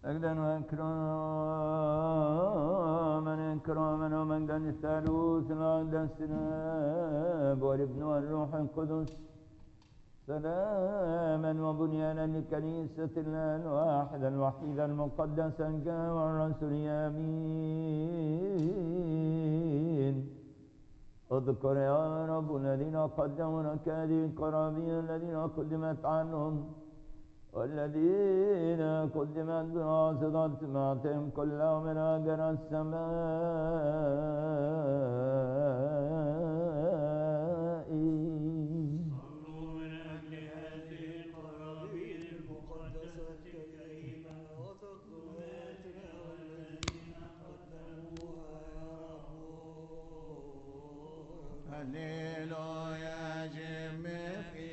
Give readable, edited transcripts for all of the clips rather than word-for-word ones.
أجدا وإكراما ومجدا الثالوث الأقدس الآب والابن والروح القدس سلاما وبنيانا لكنيسة الله الواحدة الوحيدة المقدسة الجامعة والرسول آمين. اذكر يا رب الذين قدموا لك هذه القرابين الذين قدمت عنهم والذين قدمت بواسطة معتهم كلهم من أجر السماء. صلوا من أجل هذه القرابين المقدسة الكريمة وتقدماتنا والذين قدموها يا رب. هللويا جم في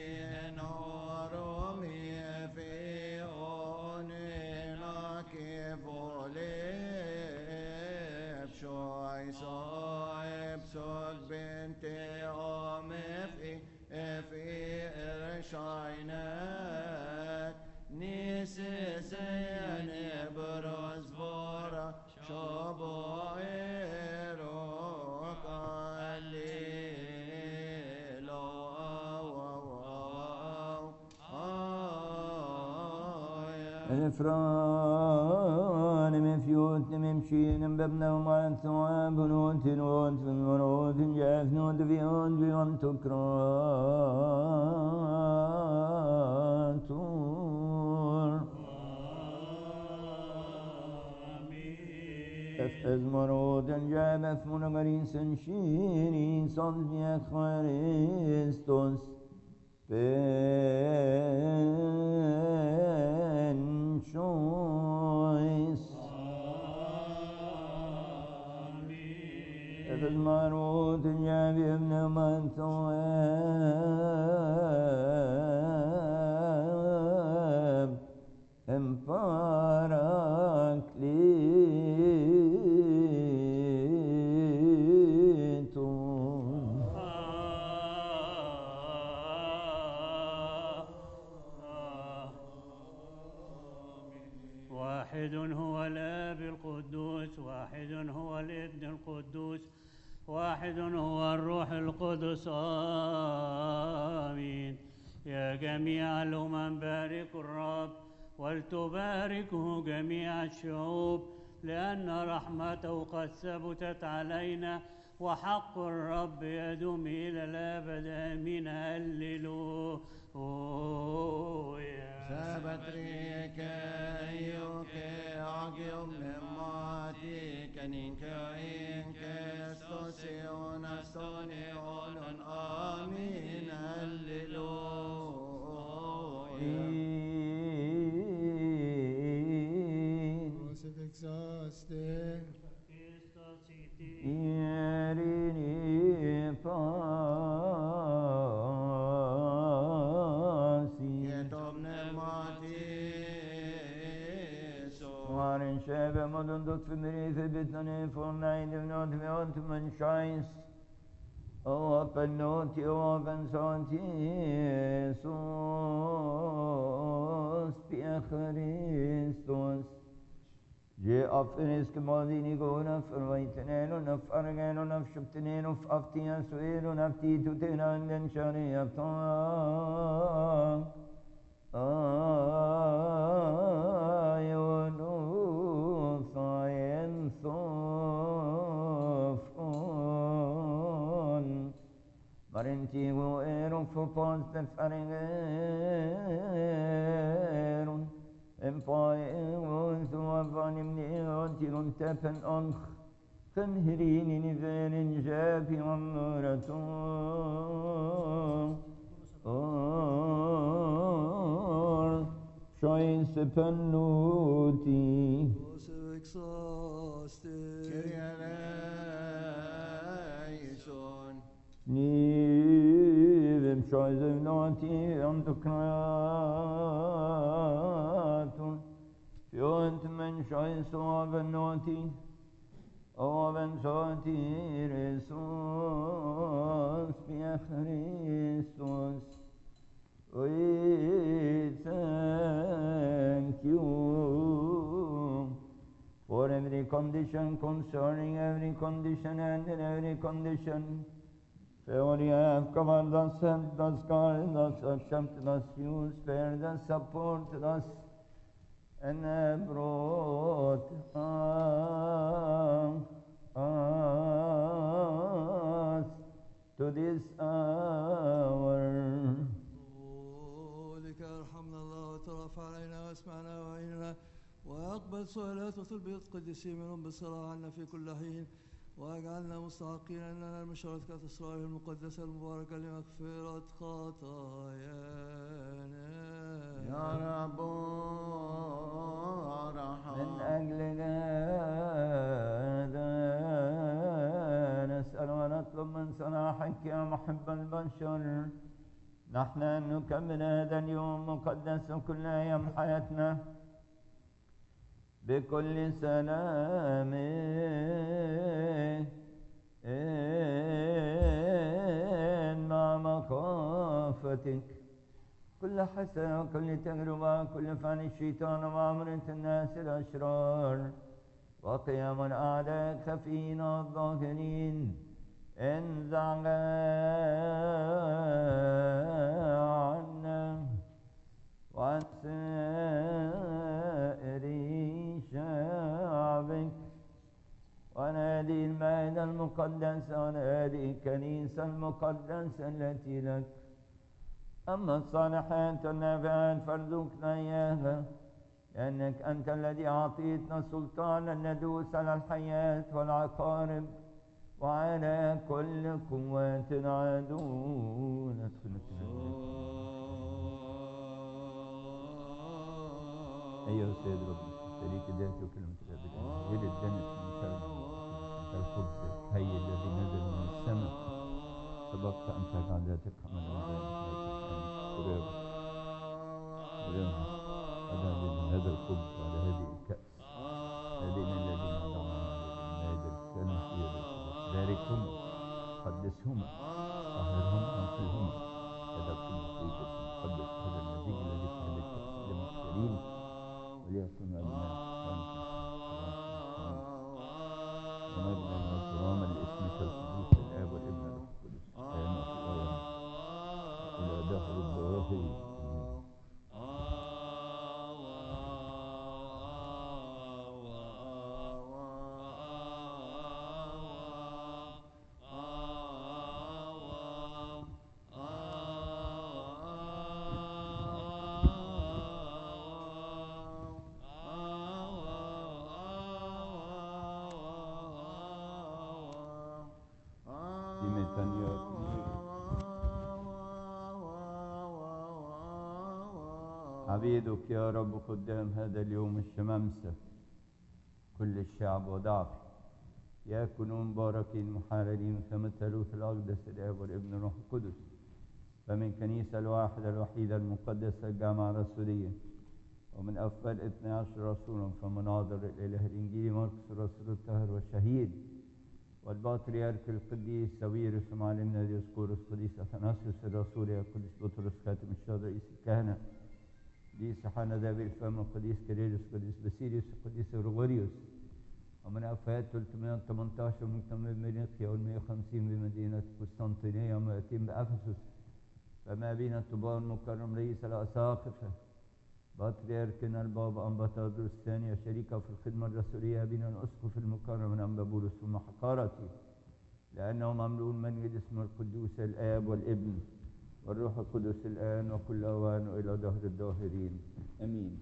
نورمي في أونينا كيبوليب شوي صايب سوق بنتي في إرشاينات نيسي سياني بروز بورا شبو إيروك الإفران من فيوت ممشين ببنا ومع الثواب نوت نوت ونوت جاف نوت فيوت بيوم تكراتور أفز مرود جاب أثمن غريسا شيري صدي خريستوس choice. If it's my road and you have no man to have and واحد هو الآب القدوس واحد هو الابن القدوس واحد هو الروح القدس آمين. يا جميع الأمم باركوا الرب ولتباركه جميع الشعوب لأن رحمته قد ثبتت علينا وحق الرب يدوم إلى الأبد آمين. هللويا. سبتريك أيوك أعجب مماتي كنينك إنك استوسيون استونيون آمين. هللويا. Shebe modun dot fimrife bitane for nine of not beyond man shines. Oh, up and not you up and santi sos pia Christos. Je afrenes kemadini gona verwaiteneno na fargeno na shupteneno aftia suero na titu tenan den shariata. Marentigo ero fopos de faringeron empire so avanim neotilon tepen onch tenhirini nivelin japi amurato choice pennuti Nivem choice noti antokraton Fiont men choice oven noti oven soti resus pia Christus. We thank you condition, concerning every condition and in every condition. For you have covered us, helped us, guarded us, accepted us, you spared us, supported us, and have brought us to this hour. لك ارحمنا الله وترفع علينا واسمعنا وعيننا واقبل سؤالات وطلبات قديسين منهم بالصلاة عنا في كل حين واجعلنا مستحقين ان ننال من شركة اسرائيل المقدسة المباركة لمغفرة خطايانا. يا رب ارحم. من أجل هذا نسأل ونطلب من صلاحك يا محب البشر نحن أن نكمل هذا اليوم مقدس كل أيام حياتنا بكل سلام مع مخافتك. كل حسنة وكل تجربة كل فعل الشيطان ومعاملة الناس الأشرار وقيام الأعداء خفين الظاهرين انزع عنا وعن سائر شعبك وعن هذه المائدة المقدسة وعن هذه الكنيسة المقدسة التي لك. أما الصالحات والنافعات فارزقنا إياها لأنك أنت الذي أعطيتنا سلطانا ندوس على الحياة والعقارب وعلى كل قوات العدو. أيها السيد ربي شريك ذاتي وكلمة الأبد غير الجنة من شر الخبز الحي الذي نزل من السماء سبقت أن تجعل ذاتك من هذا الخبز وعلى هذه الكأس هذه من الذين وضعنا هذه الكنائس باركهما قدسهما طهرهما وانقلهما هذا الخبز مقدس هذا المزيج الذي في هذه الكأس دم الكريم وليكن أبناء ونجنا وكراما لاسمك القدوس الآب والابن والروح القدس آمين إلى دهر الدواهر. عبيدك يا رب قدام هذا اليوم الشمامسة كل الشعب وضعف يكونوا مباركين محررين كما الثالوث الأقدس الآب والابن والروح القدس فمن كنيسة الواحدة الوحيدة المقدسة الجامعة الرسولية ومن أفضل 12 رسولا فمناظر الإله الإنجيلي مرقس الرسول الطاهر والشهيد والبطريرك القديس ساويرس ومعلمنا ديوسكورس القديس أثناسيوس الرسول القديس بطرس خاتم الشهداء رئيس الكهنة قديس حنا ذابي الفم القديس كيرلس القديس باسيليوس القديس غريغوريوس ومن أفات 318 مجتمع بميليخيا و150 بمدينة قسطنطينية و200 بأفسس فما بين الطباء المكرم رئيس الأساقفة بطريركنا البابا أنبطادروس الثاني شريكه في الخدمة الرسولية بين الأسقف المكرم من أنبا بولس ومحقارته لأنه مملوء من اسم القدوس الآب والابن والروح القدس الآن وكل أوان وإلى دهر الداهرين آمين.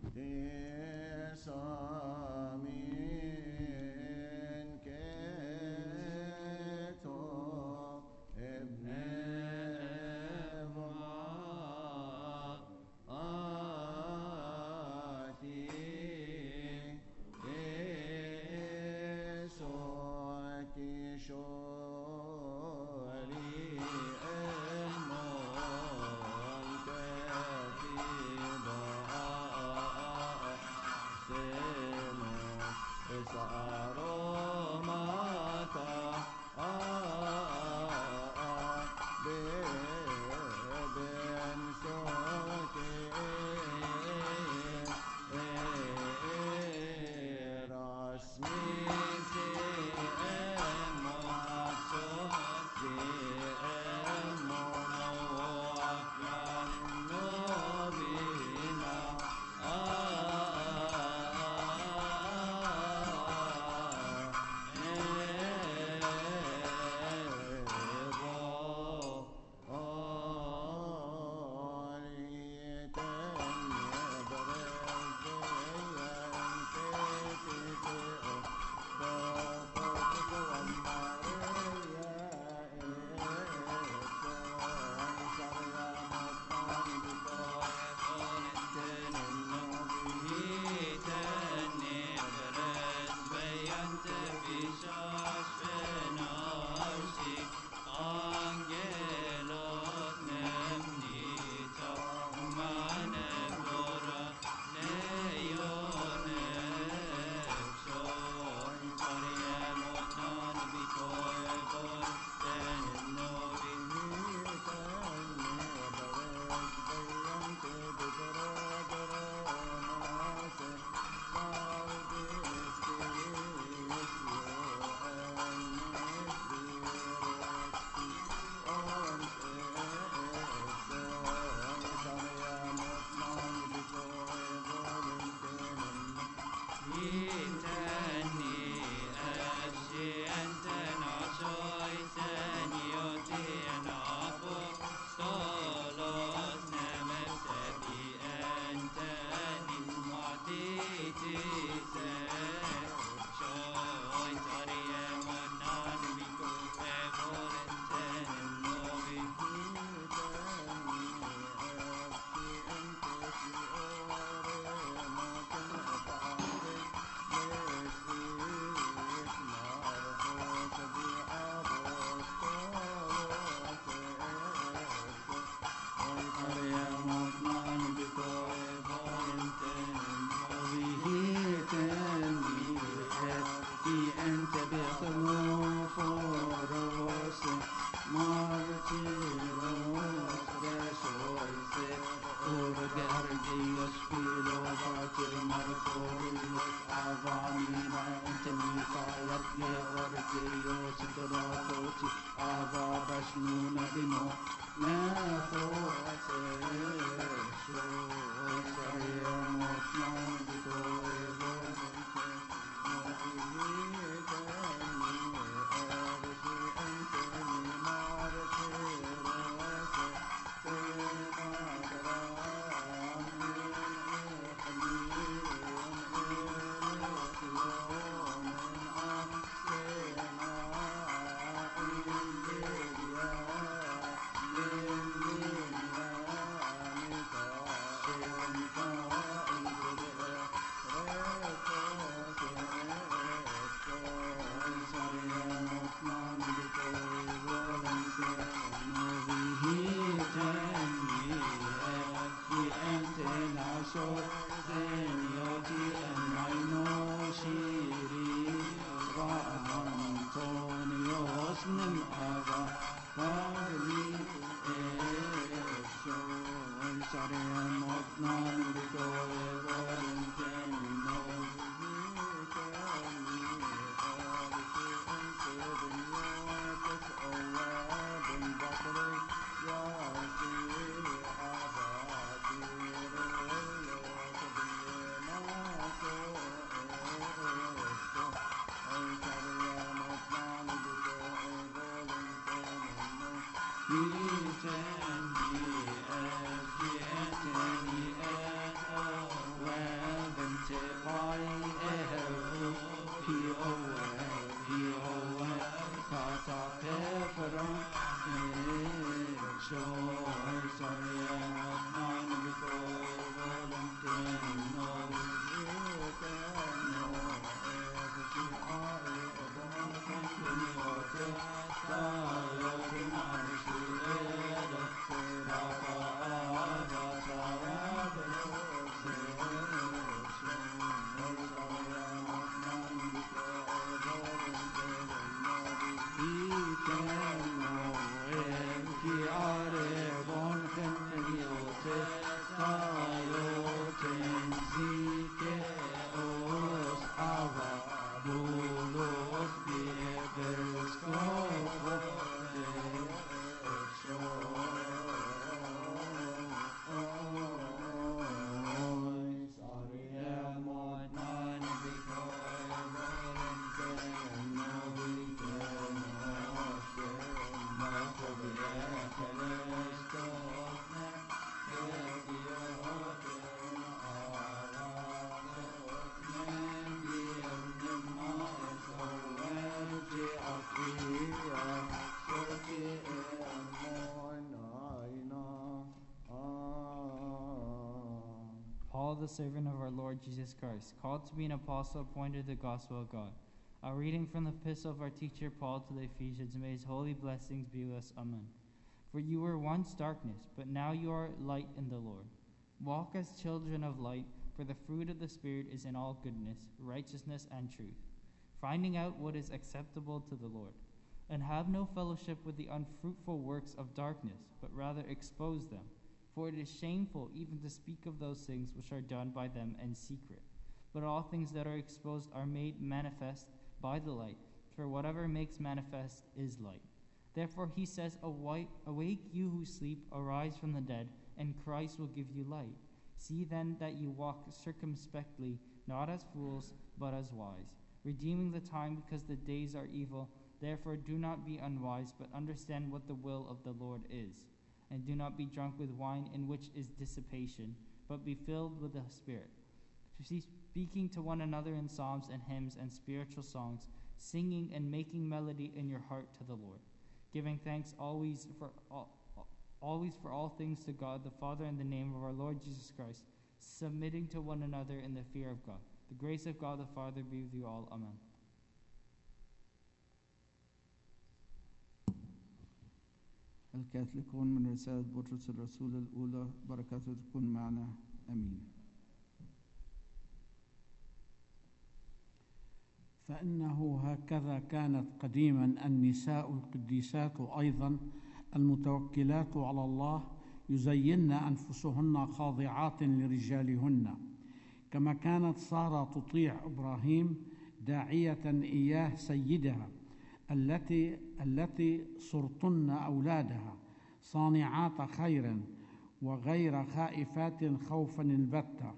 Paul, the servant of our Lord Jesus Christ, called to be an apostle, appointed to the gospel of God. A reading from the epistle of our teacher Paul to the Ephesians. May his holy blessings be with us. Amen. For you were once darkness, but now you are light in the Lord. Walk as children of light, for the fruit of the Spirit is in all goodness, righteousness, and truth, finding out what is acceptable to the Lord. And have no fellowship with the unfruitful works of darkness, but rather expose them. For it is shameful even to speak of those things which are done by them in secret. But all things that are exposed are made manifest by the light, for whatever makes manifest is light. Therefore he says, Awake you who sleep, arise from the dead, and Christ will give you light. See then that you walk circumspectly, not as fools, but as wise, redeeming the time because the days are evil. Therefore do not be unwise, but understand what the will of the Lord is. And do not be drunk with wine, in which is dissipation, but be filled with the Spirit, speaking to one another in psalms and hymns and spiritual songs, singing and making melody in your heart to the Lord, giving thanks always for all things to God the Father in the name of our Lord Jesus Christ, submitting to one another in the fear of God. The grace of God the Father be with you all. Amen. الكاثوليكون من رسالة بطرس الرسول الأولى، بركاته تكون معنا أمين. فإنه هكذا كانت قديما النساء القديسات أيضا المتوكلات على الله يزين أنفسهن خاضعات لرجالهن، كما كانت سارة تطيع إبراهيم داعية إياه سيدها، التي صرتن أولادها صانعات خير وغير خائفات خوفا البتة.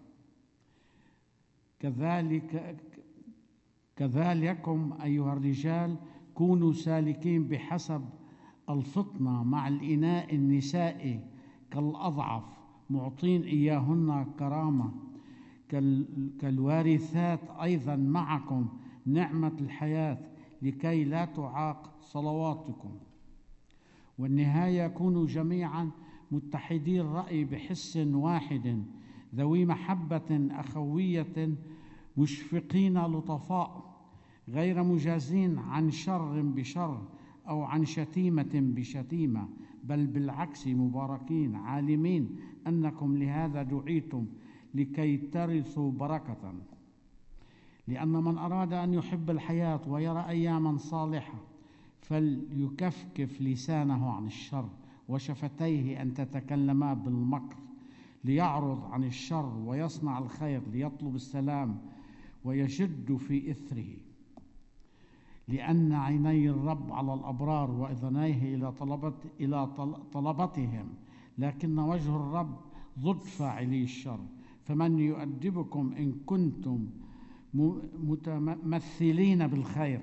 كذلكم أيها الرجال كونوا سالكين بحسب الفطنة مع الإناء النسائي كالأضعف، معطين إياهن كرامة، كالوارثات أيضا معكم نعمة الحياة، لكي لا تعاق صلواتكم. والنهاية كونوا جميعا متحدي الرأي بحس واحد، ذوي محبة أخوية، مشفقين لطفاء، غير مجازين عن شر بشر أو عن شتيمة بشتيمة، بل بالعكس مباركين، عالمين أنكم لهذا دعيتم لكي ترثوا بركة. لأن من أراد أن يحب الحياة ويرى أياما صالحة فليكفكف لسانه عن الشر وشفتيه أن تتكلما بالمكر، ليعرض عن الشر ويصنع الخير، ليطلب السلام ويشد في إثره. لأن عيني الرب على الأبرار وأذنيه إلى طلبتهم، لكن وجه الرب ضد فاعلي الشر. فمن يؤدبكم إن كنتم متمثلين بالخير؟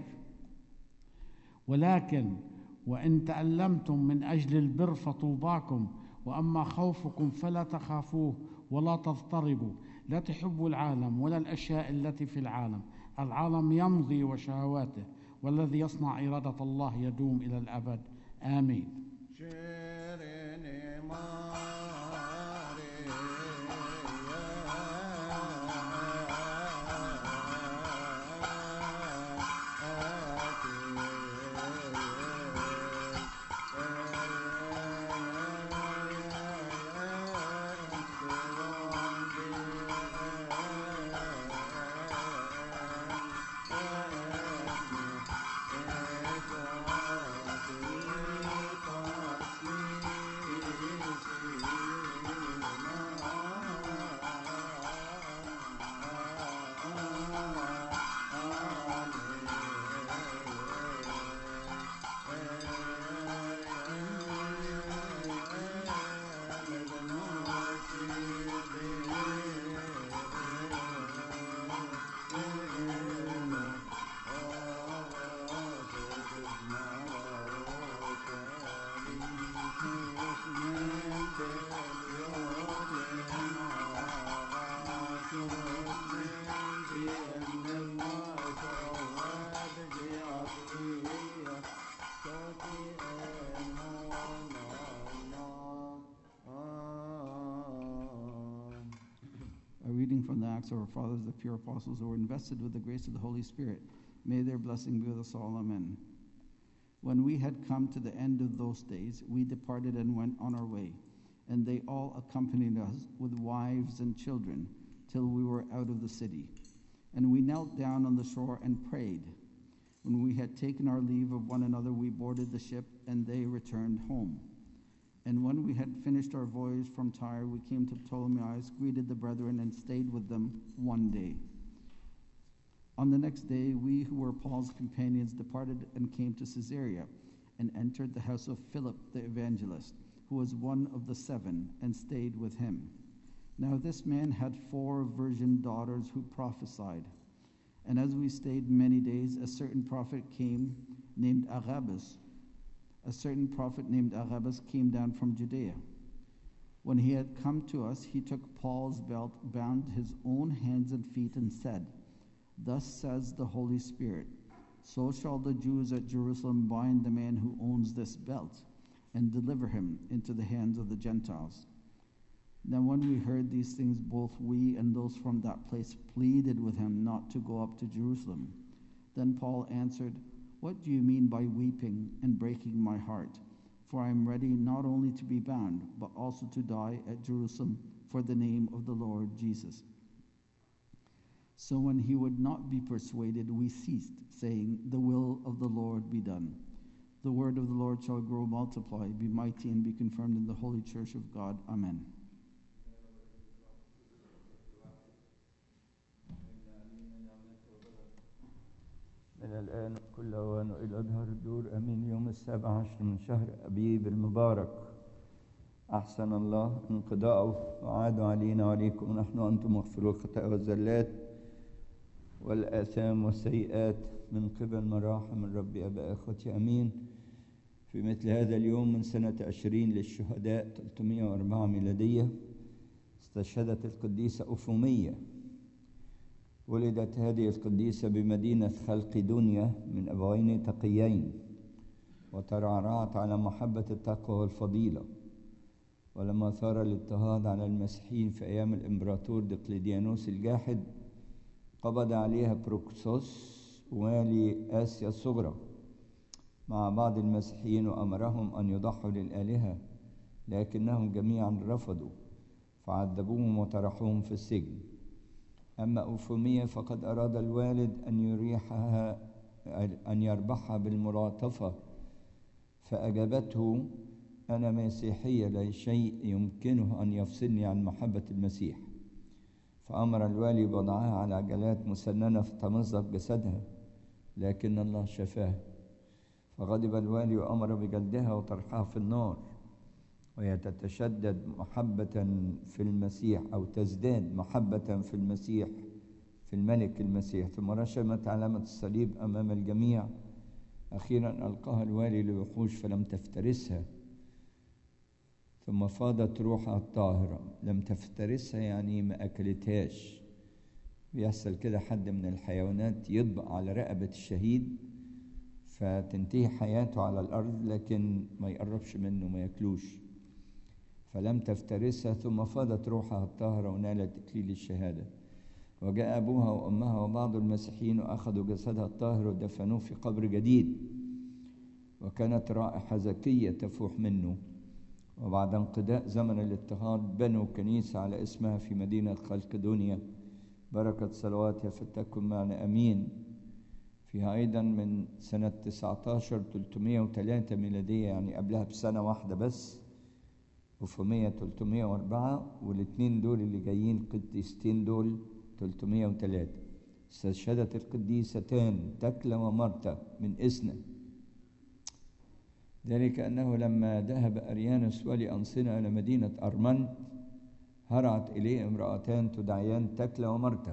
ولكن وإن تألمتم من أجل البر فطوباكم. وأما خوفكم فلا تخافوه ولا تضطربوا، لا تحبوا العالم ولا الأشياء التي في العالم. العالم يمضي وشهواته، والذي يصنع إرادة الله يدوم إلى الأبد. آمين. A reading from the Acts of our Fathers, the pure apostles who were invested with the grace of the Holy Spirit. May their blessing be with us all. Amen. When we had come to the end of those days, we departed and went on our way, and they all accompanied us with wives and children till we were out of the city. And we knelt down on the shore and prayed. When we had taken our leave of one another, we boarded the ship, and they returned home. And when we had finished our voyage from Tyre, we came to Ptolemais, greeted the brethren, and stayed with them one day. On the next day, we who were Paul's companions departed and came to Caesarea, and entered the house of Philip the evangelist, who was one of the 7, and stayed with him. Now this man had 4 virgin daughters who prophesied. And as we stayed many days, a certain prophet named Agabus came down from Judea. When he had come to us, he took Paul's belt, bound his own hands and feet, and said, "Thus says the Holy Spirit, so shall the Jews at Jerusalem bind the man who owns this belt, and deliver him into the hands of the Gentiles." Now when we heard these things, both we and those from that place pleaded with him not to go up to Jerusalem. Then Paul answered, "What do you mean by weeping and breaking my heart? For I am ready not only to be bound, but also to die at Jerusalem for the name of the Lord Jesus." So when he would not be persuaded, we ceased, saying, "The will of the Lord be done." The word of the Lord shall grow, multiply, be mighty, and be confirmed in the holy church of God. Amen. من الآن كل أوان إلى ظهر الدور أمين. يوم 17 من شهر أبيب المبارك أحسن الله انقضاءه وعاد علينا وعليكم ونحن أنتم مغفروا الخطايا والزلات والآثام والسيئات من قبل مراحم الرب أبا إخوتي. أمين. في مثل هذا اليوم من سنة 20 للشهداء 304 ميلادية استشهدت القديسة أفومية. ولدت هذه القديسة بمدينة خلقدونيا من أبوين تقيين، وترعرعت على محبة التقوى والفضيلة. ولما ثار الاضطهاد على المسيحيين في أيام الإمبراطور دقلديانوس الجاحد قبض عليها بروكسوس والي آسيا الصغرى مع بعض المسيحيين وأمرهم أن يضحوا للآلهة، لكنهم جميعا رفضوا فعذبوهم وطرحوهم في السجن. أما أفومية فقد أراد الوالد أن يربحها بالملاطفة، فأجابته: أنا مسيحية، لا شيء يمكنه أن يفصلني عن محبة المسيح. فأمر الوالي بوضعها على عجلات مسننة فتمزق جسدها، لكن الله شفاه. فغضب الوالي وأمر بجلدها وطرحها في النار، وهي تتشدد محبة في المسيح أو تزداد محبة في المسيح، في الملك المسيح. ثم رسمت علامة الصليب أمام الجميع. أخيرا ألقاها الوالي للوحوش فلم تفترسها، ثم فاضت روحها الطاهرة. لم تفترسها يعني ما أكلتهاش. بيحصل كده حد من الحيوانات يطبق على رقبة الشهيد فتنتهي حياته على الأرض، لكن ما يقربش منه ما يأكلوش. فلم تفترسها، ثم فاضت روحها الطاهرة ونالت إكليل الشهادة. وجاء أبوها وأمها وبعض المسيحيين وأخذوا جسدها الطاهر ودفنوه في قبر جديد، وكانت رائحة زكية تفوح منه. وبعد انقضاء زمن الاضطهاد بنوا كنيسة على اسمها في مدينة خلقدونيا. بركة صلواتها فلتكن معنا. أمين. فيها أيضا من سنة 19 ميلادية، يعني قبلها بسنة واحدة بس، أفومية 304، والاثنين دول اللي جايين قديستين دول 303. استشهدت القديستان تكلا ومرتا من إسنا، ذلك أنه لما ذهب أريانوس ولي أنصنة إلى مدينة أرمنت هرعت إليه امرأتان تدعيان تكلا ومرتا،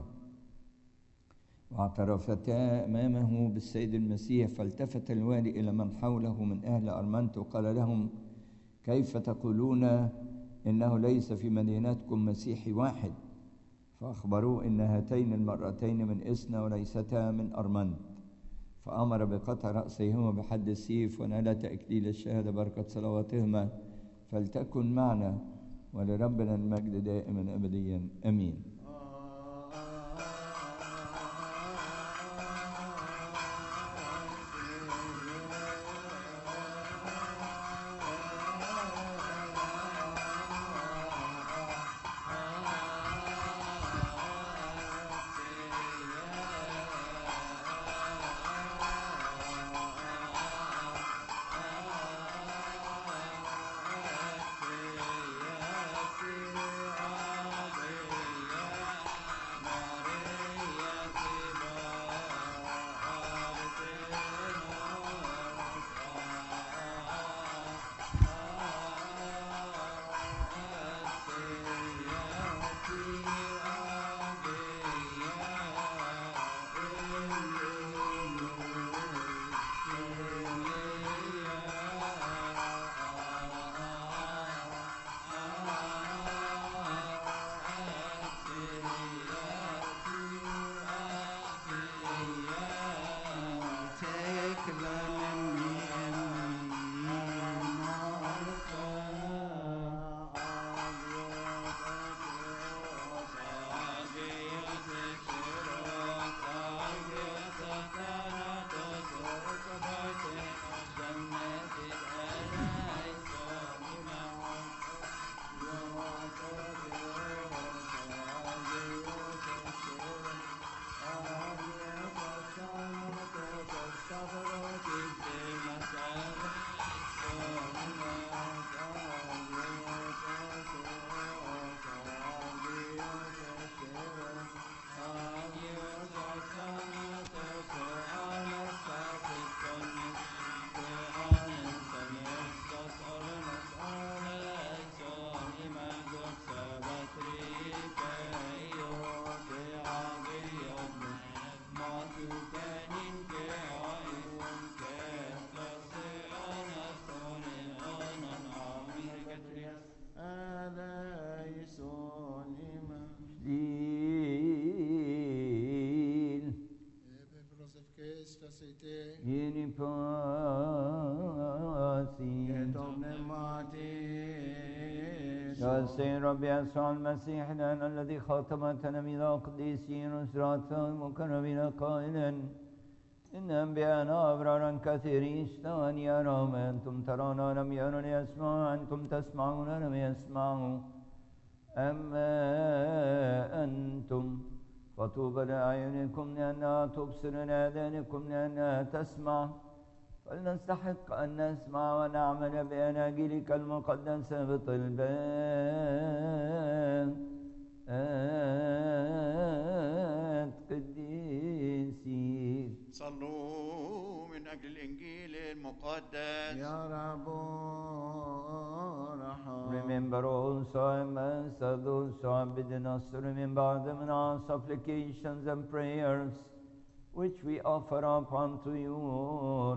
واعترفتا أمامه بالسيد المسيح. فالتفت الوالي إلى من حوله من أهل أرمنت وقال لهم: كيف تقولون إنه ليس في مدينتكم مسيحي واحد؟ فأخبروه إن هاتين المرأتين من إسنا وليستا من أرمنت. فأمر بقطع رأسيهما بحد السيف ونالتا إكليل الشهادة. بركة صلواتهما فلتكن معنا، ولربنا المجد دائما أبديا. أمين. السيد رب يسوع المسيح لأن الذي خاتمتنا من القديسين وسراتا مكرمين قائلا إن أنبياءنا أبرارا كثيرين اشتهوا أن يروا ما أنتم ترون لم يروا ليسمعوا أنتم تسمعون لم يسمعوا أما أنتم فطوبى لأعينكم لأنها تبصر لآذانكم لأنها تسمع فلنستحق أن نسمع ونعمل بأناجيلك المقدسة بطلبات قديسين. صلوا من أجل الإنجيل المقدس. يا رب Remember also, Master, those who have bidden us to remember them in our supplications and prayers, which we offer up unto you, O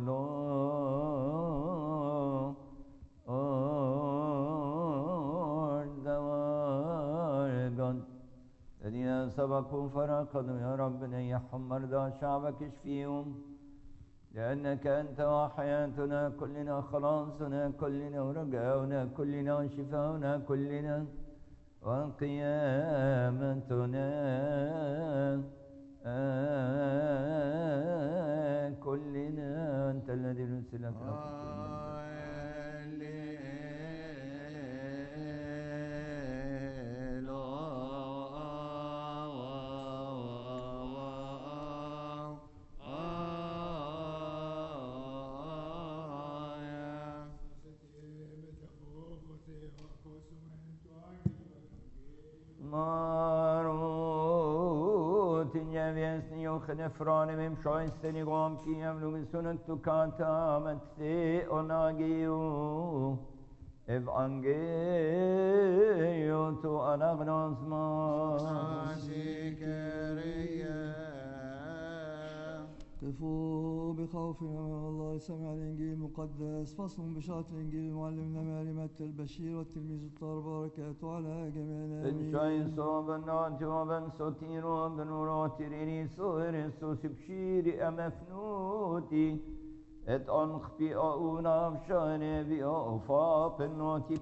Lord, our God. الذين سبقوا فرقدوا يا رب نيحهم مرضى شعبك اشفيهم لأنك أنت وحياتنا كلنا خلاصنا كلنا ورجاؤنا كلنا شفاؤنا كلنا وقيامتنا كلنا أنت الذي رسلك Nefrane mem shoysteni gom ki amlu sunat tu kata matse onagiu evangelio tu anagnosma قفوا بخوفنا من الله سمع الإنجيل المقدس فصل بشرط الإنجيل معلمنا معلمة البشير والتلميذ الطاهر بركاته على جميعنا بن شايس وبن ناجي وبن سوتير وبن وراتيريني سوهر سوس بشير أمفنوتي et ankhpi auna fshane bi afa penoti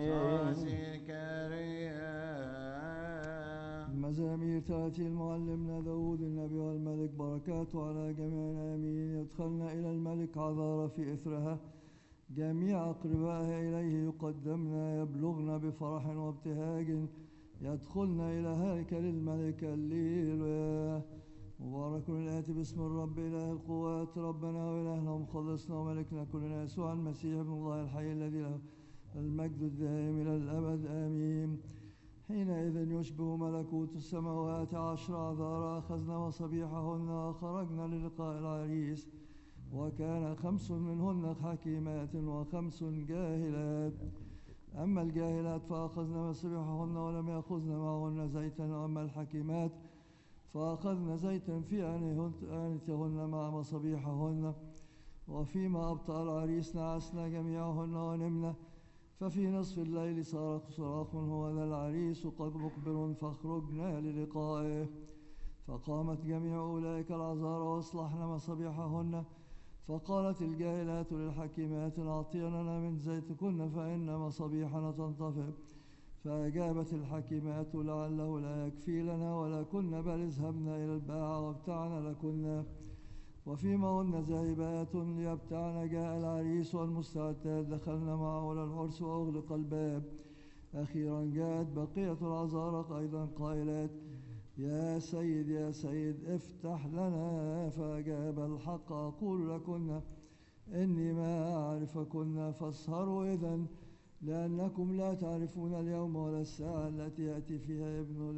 مزامير تأتي المعلمنا داود النبي والملك بركاته على جميعنا آمين. يدخلنا إلى الملك عذارى في إثرها جميع أقربائها إليه يقدمنا يبلغنا بفرح وابتهاج يدخلنا إلى هيكل الملك الليل. مبارك الآتي باسم الرب إله القوات ربنا وإلهنا ومخلصنا وملكنا كلنا يسوع المسيح ابن الله الحي الذي له المجد الدائم إلى الأبد آمين. حينئذ يشبه ملكوت السماوات 10 عذارى أخذنا مصابيحهن وخرجنا للقاء العريس وكان 5 منهن حكيمات و5 جاهلات. أما الجاهلات فأخذنا مصابيحهن ولم يأخذن معهن زيتا وأما الحكيمات فأخذنا زيتا في آنيتهن مع مصابيحهن. وفيما أبطأ العريس نعسنا جميعهن ونمنا ففي نصف الليل صراخ هو ذا العريس قد مقبل فاخرجنا للقائه. فقامت جميع أولئك العذارى وأصلحنا مصابيحهن. فقالت الجاهلات للحكيمات أعطينا من زيتكن فإن مصابيحنا تنطفئ. فأجابت الحكيمات لعله لا يكفي لنا ولكن بل اذهبنا إلى الباعة وابتعنا لكنا. وفيما هن ذاهبات ليبتعن جاء العريس والمستعدات دخلنا معه إلى العرس وأغلق الباب. أخيرا جاءت بقية العذارى أيضا قائلات يا سيد يا سيد افتح لنا. فأجاب الحق أقول لكن إني ما أعرفكن فاسهروا إذن لأنكم لا تعرفون اليوم ولا الساعة التي يأتي فيها ابن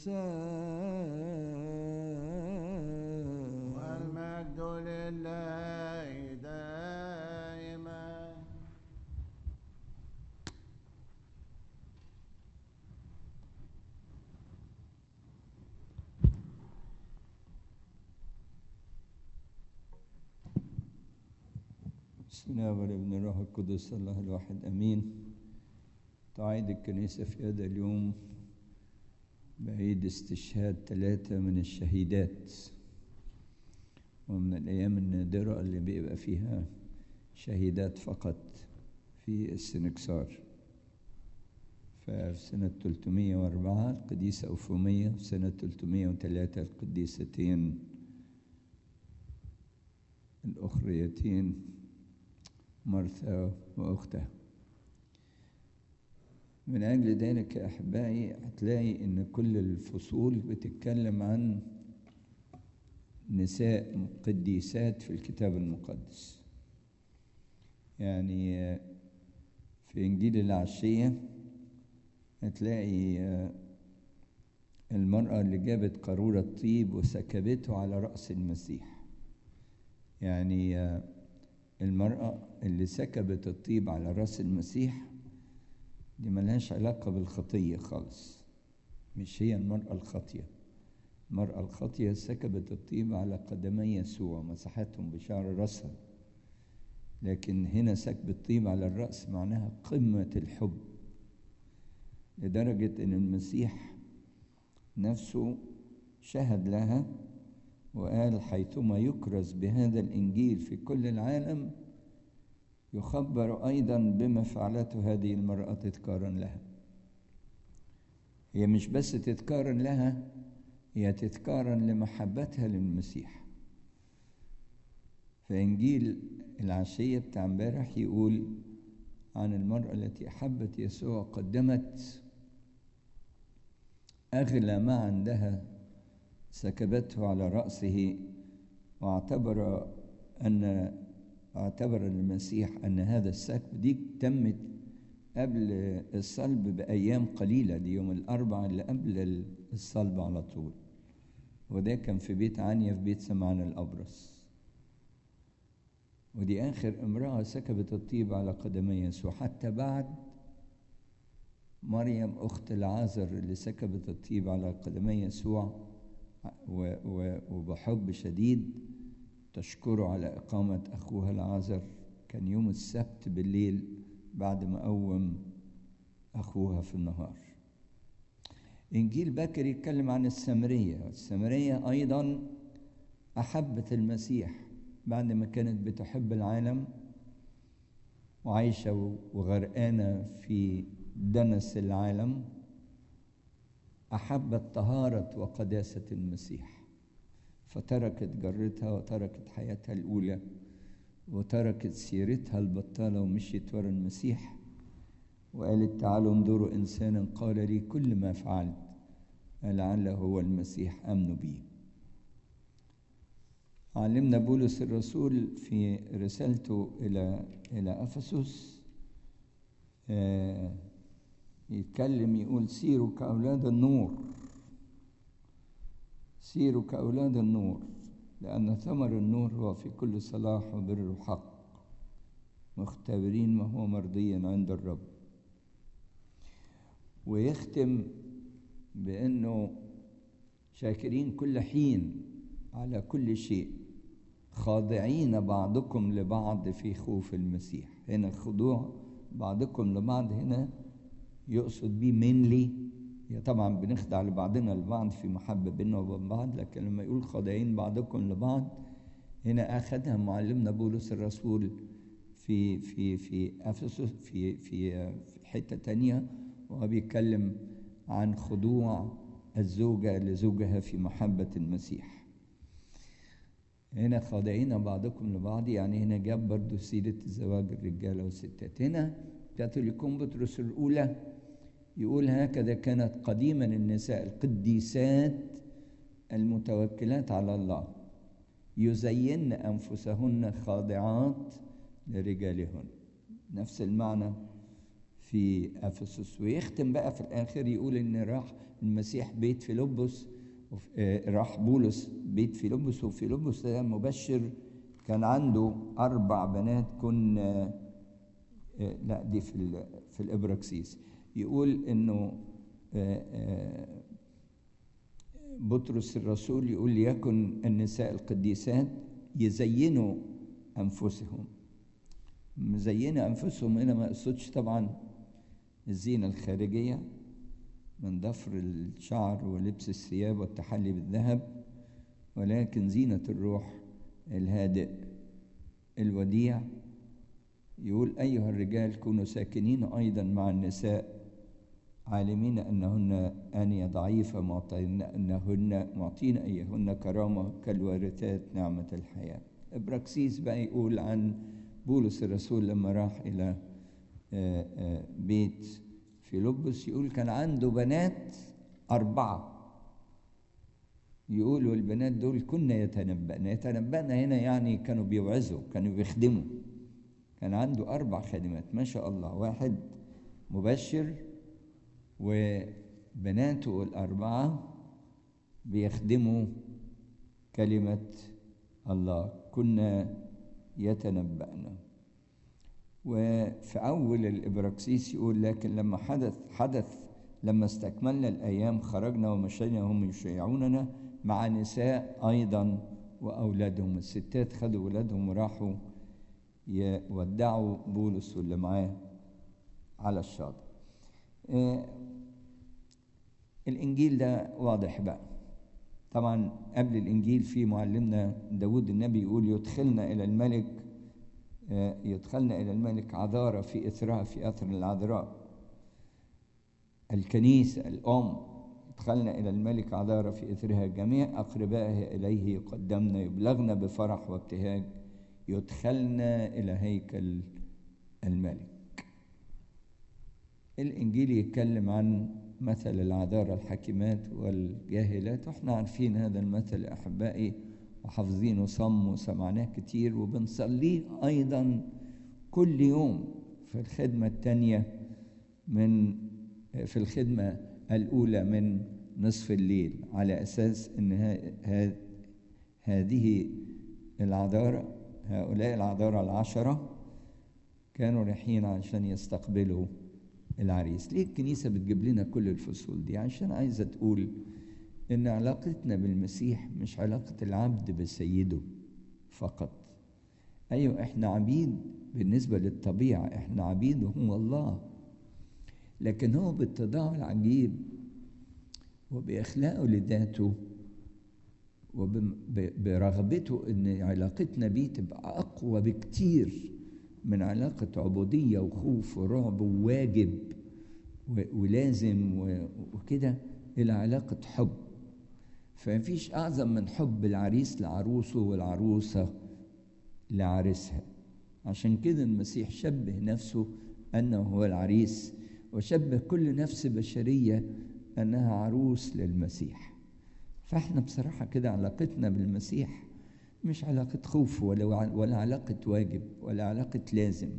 الإنسان. والمجد لله دائما. بسم الله والابن الروح القدس الله الواحد امين. تعيد الكنيسة في هذا اليوم بعيد استشهاد 3 من الشهيدات، ومن الأيام النادرة اللي بيبقى فيها شهيدات فقط في السنكسار. في سنة 304 القديسة أوفومية، في سنة 303 القديستين الأخريتين مرثا وأختها. من أجل ذلك يا أحبائي هتلاقي إن كل الفصول بتتكلم عن نساء قديسات في الكتاب المقدس. يعني في إنجيل العشية هتلاقي المرأة اللي جابت قارورة طيب وسكبته على رأس المسيح. يعني المرأة اللي سكبت الطيب على رأس المسيح دي ملهاش علاقة بالخطية خالص، مش هي المرأة الخاطية. المرأة الخاطية سكبت الطيب على قدمي يسوع مسحتهم بشعر رأسها، لكن هنا سكب الطيب على الرأس معناها قمة الحب، لدرجة إن المسيح نفسه شهد لها وقال حيثما يكرز بهذا الإنجيل في كل العالم يخبر أيضا بما فعلته هذه المرأة تذكارا لها. هي مش بس تذكارا لها، هي تذكارا لمحبتها للمسيح. فإنجيل العشية بتاع امبارح يقول عن المرأة التي أحبت يسوع قدمت أغلى ما عندها سكبته على رأسه، واعتبر المسيح أن هذا السكب دي تمت قبل الصلب بأيام قليلة، دي يوم الأربعاء اللي قبل الصلب على طول، وده كان في بيت عنيا في بيت سمعان الأبرص. ودي آخر امرأة سكبت الطيب على قدمي يسوع، حتى بعد مريم أخت العازر اللي سكبت الطيب على قدمي يسوع وبحب شديد تشكره على إقامة أخوها العازر. كان يوم السبت بالليل بعد ما قوم أخوها في النهار. إنجيل باكر يتكلم عن السامرية أيضا أحبت المسيح بعد ما كانت بتحب العالم وعايشة وغرقانة في دنس العالم، أحبت طهارة وقداسة المسيح، فتركت جرتها وتركت حياتها الأولى وتركت سيرتها البطالة ومشيت ورا المسيح، وقالت تعالوا انظروا إنسانا قال لي كل ما فعلت لعله هو المسيح آمنوا بي. علمنا بولس الرسول في رسالته إلى أفسس يتكلم يقول سيروا كأولاد النور، سيروا كأولاد النور لأن ثمر النور هو في كل صلاح وبر وحق مختبرين ما هو مرضيا عند الرب. ويختم بأنه شاكرين كل حين على كل شيء خاضعين بعضكم لبعض في خوف المسيح. هنا خضوع بعضكم لبعض هنا يقصد بيه mainly، طبعا بنخضع لبعضنا البعض في محبة بيننا وبين بعض، لكن لما يقول خاضعين بعضكم لبعض هنا أخذها معلمنا بولس الرسول في أفسس في حتة تانية، وهو بيتكلم عن خضوع الزوجة لزوجها في محبة المسيح. هنا خاضعين بعضكم لبعض، يعني هنا جاب برضو سيرة زواج الرجالة والستات. هنا كاثوليكون بطرس الأولى يقول هكذا كانت قديما النساء القديسات المتوكلات على الله يزين أنفسهن خاضعات لرجالهن، نفس المعنى في أفسس. ويختم بقى في الآخر يقول إن راح المسيح بيت فيلبس، راح بولس بيت فيلبس، وفيلبس ده مبشر كان عنده 4 بنات كن لا دي في الإبراكسيس. يقول إنه بطرس الرسول يقول ليكن النساء القديسات يزينوا أنفسهم. مزينة أنفسهم هنا ما يقصدش طبعا الزينة الخارجية من ضفر الشعر ولبس الثياب والتحلي بالذهب، ولكن زينة الروح الهادئ الوديع. يقول أيها الرجال كونوا ساكنين أيضا مع النساء عالمين أنهن آنية ضعيفة معطين أيهن كرامة كالوارثات نعمة الحياة. إبراكسيس بقى يقول عن بولس الرسول لما راح إلى بيت فيلبس، يقول كان عنده بنات 4. يقولوا البنات دول كنا يتنبأن هنا يعني كانوا بيوعظوا، كانوا بيخدموا. كان عنده 4 خادمات ما شاء الله، واحد مبشر وبناته 4 بيخدموا كلمة الله، كنا يتنبأن. وفي أول الإبراكسيس يقول لكن لما حدث لما استكملنا الأيام خرجنا ومشينا هم يشيعوننا مع نساء أيضا وأولادهم. الستات خدوا أولادهم وراحوا يودعوا بولس واللي معاه على الشاطئ. الإنجيل ده واضح بقى. طبعا قبل الإنجيل في معلمنا داود النبي يقول يدخلنا إلى الملك عذارى في إثرها، في أثر العذراء الكنيسة الأم. يدخلنا إلى الملك عذارى في إثرها، جميع أقربائها إليه يقدمنا، يبلغنا بفرح وابتهاج، يدخلنا إلى هيكل الملك. الإنجيل يتكلم عن مثل العذارى الحكيمات والجاهلات، واحنا عارفين هذا المثل أحبائي وحافظينه صم وسمعناه كتير وبنصليه أيضا كل يوم في الخدمة الثانية في الخدمة الأولى من نصف الليل، على أساس أن هذه العذارى، هؤلاء العذارى 10 كانوا رايحين عشان يستقبلوا العريس. ليه الكنيسة بتجيب لنا كل الفصول دي؟ عشان عايزة تقول إن علاقتنا بالمسيح مش علاقة العبد بسيده فقط. أيوة إحنا عبيد بالنسبة للطبيعة، إحنا عبيد وهو الله، لكن هو بالتضاع العجيب وبإخلاقه لذاته وبرغبته إن علاقتنا بيه تبقى أقوى بكتير من علاقة عبودية وخوف ورعب وواجب ولازم وكده، إلى علاقة حب. فمفيش أعظم من حب العريس لعروسه والعروسة لعريسها. عشان كده المسيح شبه نفسه أنه هو العريس، وشبه كل نفس بشرية أنها عروس للمسيح. فإحنا بصراحة كده علاقتنا بالمسيح مش علاقة خوف ولا علاقة واجب ولا علاقة لازم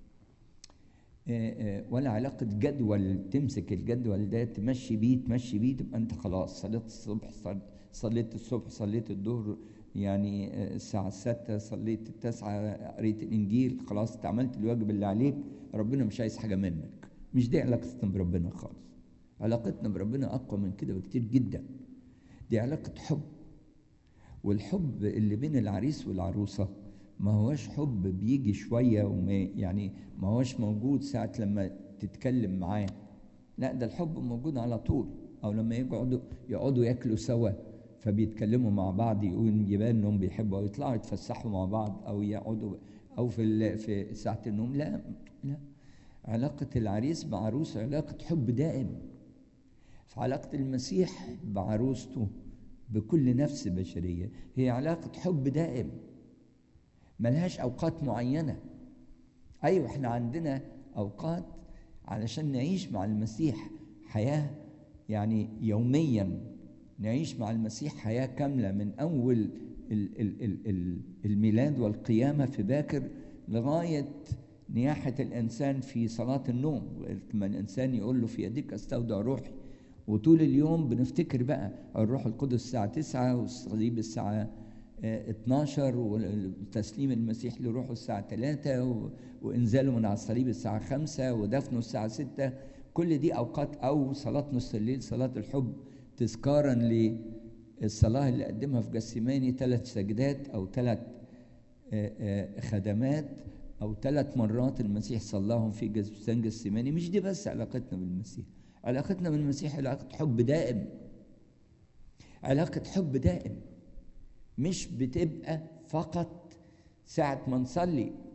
ولا علاقة جدول، تمسك الجدول ده تمشي بيه تبقى أنت خلاص صليت الصبح، صليت الظهر يعني الساعة 6، صليت 9، قريت الإنجيل، خلاص أنت عملت الواجب اللي عليك، ربنا مش عايز حاجة منك. مش دي علاقتنا بربنا خالص. علاقتنا بربنا أقوى من كده بكتير جدا. دي علاقة حب، والحب اللي بين العريس والعروسة ما هوش حب بيجي شوية يعني ما هوش موجود ساعة لما تتكلم معاه، لا ده الحب موجود على طول. أو لما يقعدوا يأكلوا سوا فبيتكلموا مع بعض، يبان إنهم بيحبوا، أو يطلعوا يتفسحوا مع بعض، أو يقعدوا، أو في ساعة النوم. لا، علاقة العريس بعروسه علاقة حب دائم. فعلاقة المسيح بعروسته بكل نفس بشرية هي علاقة حب دائم، ملهاش أوقات معينة. أيوة إحنا عندنا أوقات علشان نعيش مع المسيح حياة يعني يوميا، نعيش مع المسيح حياة كاملة من أول الميلاد والقيامة في باكر لغاية نياحة الإنسان في صلاة النوم، لما الإنسان يقول له في يديك أستودع روحي. وطول اليوم بنفتكر بقى الروح القدس الساعة 9 والصليب الساعة 12 وتسليم المسيح لروحه الساعة 3 وإنزاله من على الصليب الساعة 5 ودفنه الساعة 6. كل دي أوقات. أو صلاة نص الليل، صلاة الحب، تذكارا للصلاة اللي قدمها في جسيماني، 3 سجدات أو 3 خدمات أو 3 مرات المسيح صلاهم في جسيماني. مش دي بس علاقتنا بالمسيح، علاقتنا بالمسيح علاقة حب دائم، علاقة حب دائم. مش بتبقى فقط ساعة ما نصلي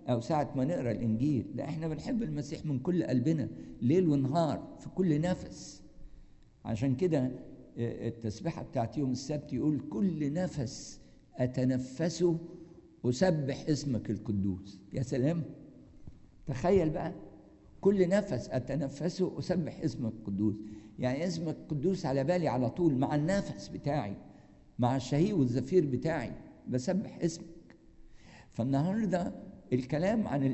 أو ساعة ما نقرأ الإنجيل، لا إحنا بنحب المسيح من كل قلبنا ليل ونهار في كل نفس. عشان كده التسبيحة بتاعت يوم السبت يقول كل نفس أتنفسه أسبح اسمك القدوس. يا سلام، تخيل بقى، كل نفس أتنفسه أسبح اسمك القدوس، يعني اسمك القدوس على بالي على طول، مع النفس بتاعي، مع الشهيق والزفير بتاعي بسبح اسمك. فالنهاردة الكلام عن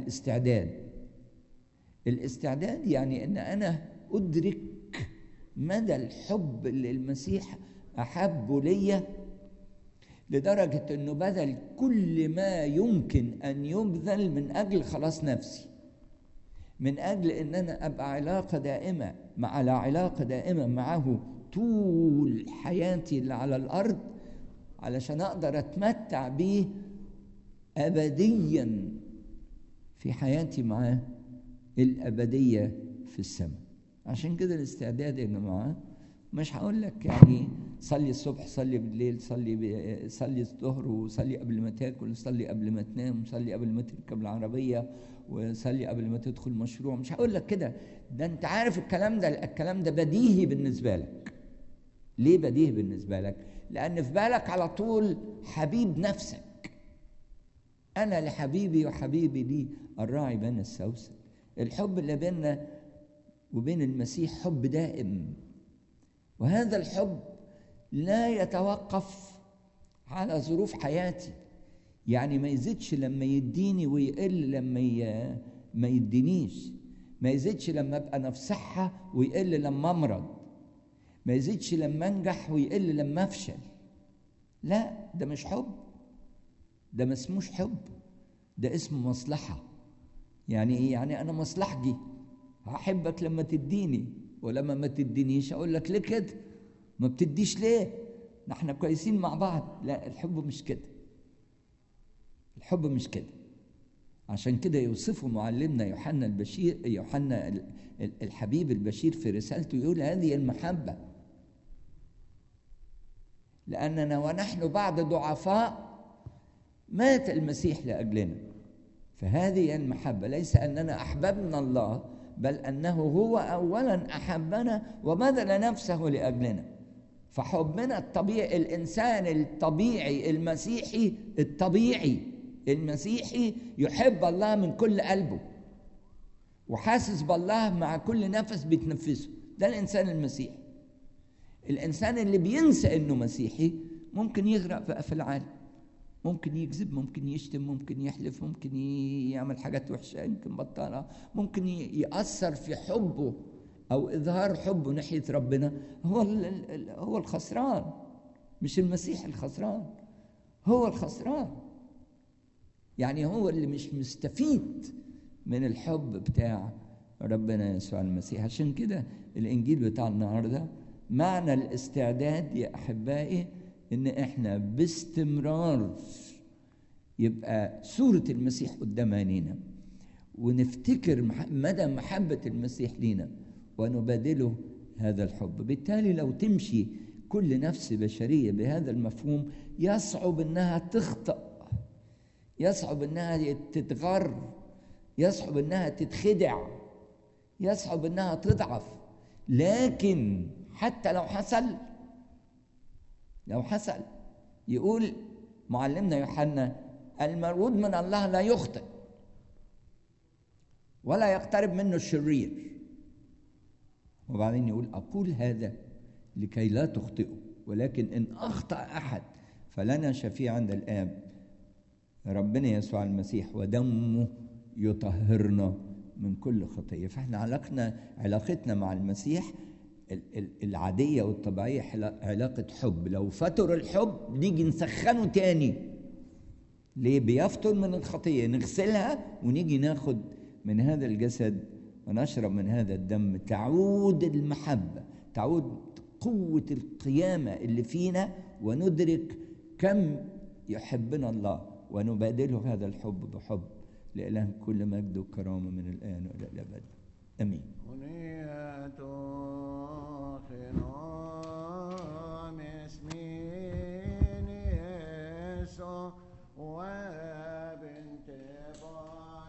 الاستعداد يعني ان انا ادرك مدى الحب اللي المسيح احبه ليا، لدرجة انه بذل كل ما يمكن ان يبذل من اجل خلاص نفسي، من اجل ان انا ابقى علاقة دائمة معه طول حياتي اللي على الارض، علشان اقدر اتمتع بيه ابديا في حياتي معاه الابدية في السماء. عشان كده الاستعداد يا جماعة، مش هقول لك يعني صلي الصبح، صلي بالليل، صلي الظهر، وصلي قبل ما تاكل، صلي قبل ما تنام، صلي قبل ما تركب العربية، وصلي قبل ما تدخل مشروع. مش هقول لك كده، ده انت عارف الكلام ده بديهي بالنسبة لك. ليه بديهي بالنسبة لك؟ لأن في بالك على طول حبيب نفسك. أنا لحبيبي وحبيبي لي الراعي بين السوسن. الحب اللي بيننا وبين المسيح حب دائم، وهذا الحب لا يتوقف على ظروف حياتي، يعني ما يزيدش لما يديني ويقل لما ما يدينيش، ما يزيدش لما ابقى انا في صحه ويقل لما امرض، ما يزيدش لما انجح ويقل لما افشل. لا، ده مش حب، ده ما اسموش حب، ده اسمه مصلحه. يعني ايه؟ يعني انا مصلحتي هحبك لما تديني، ولما ما تدينيش اقول لك ليه كده؟ ما بتديش ليه؟ احنا كويسين مع بعض. لا، الحب مش كده، الحب مش كده. عشان كده يوصفه معلمنا يوحنا الحبيب البشير في رسالته، يقول هذه المحبة لأننا ونحن بعد ضعفاء مات المسيح لأجلنا. فهذه المحبة ليس أننا أحببنا الله، بل أنه هو أولا أحبنا وبذل نفسه لأجلنا. فحبنا الطبيعي، الإنسان الطبيعي المسيحي المسيحي يحب الله من كل قلبه، وحاسس بالله مع كل نفس بيتنفسه. ده الإنسان المسيحي. الإنسان اللي بينسى إنه مسيحي ممكن يغرق في العالم، ممكن يكذب، ممكن يشتم، ممكن يحلف، ممكن يعمل حاجات وحشة، يمكن بطالة، ممكن يأثر في حبه أو إظهار حبه ناحية ربنا. هو الخسران، مش المسيح الخسران، هو الخسران. يعني هو اللي مش مستفيد من الحب بتاع ربنا يسوع المسيح. عشان كده الإنجيل بتاع النهاردة معنى الاستعداد يا أحبائي إن إحنا باستمرار يبقى صورة المسيح قدام عينينا، ونفتكر مدى محبة المسيح لينا ونبادله هذا الحب. بالتالي لو تمشي كل نفس بشرية بهذا المفهوم يصعب إنها تخطئ، يصعب إنها تتغر، يصعب إنها تتخدع، يصعب إنها تضعف. لكن حتى لو حصل يقول معلمنا يوحنا المولود من الله لا يخطئ ولا يقترب منه الشرير. وبعدين يقول أقول هذا لكي لا تخطئوا، ولكن إن أخطأ أحد فلنا شفيع عند الآب ربنا يسوع المسيح، ودمه يطهرنا من كل خطية. فإحنا علاقتنا مع المسيح العادية والطبيعية علاقة حب. لو فتر الحب نيجي نسخنه تاني. ليه؟ بيفتر من الخطية، نغسلها ونيجي ناخد من هذا الجسد ونشرب من هذا الدم، تعود المحبة، تعود قوة القيامة اللي فينا، وندرك كم يحبنا الله، ونبادله هذا الحب بحب. لإله كل مجد وكرامة من الآن وإلى الأبد، آمين. وبنت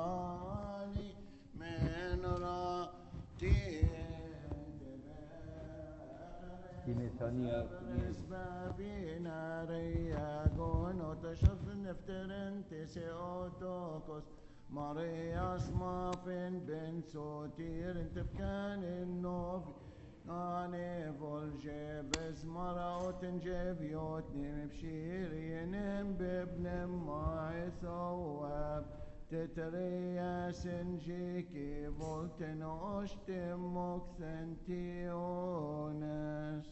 الغالي من راتي كنيسانية بالنسبة بينا رياقون وتشف نفترن تسيوتوكوس مرياس مافن بن سوتير انت بكان النوفي أنا فولجي بس مراوت نجيب يوتني بشير ينم بابن معي ثواب تتريا سنجيكي فولتن أشتمك سنتيونس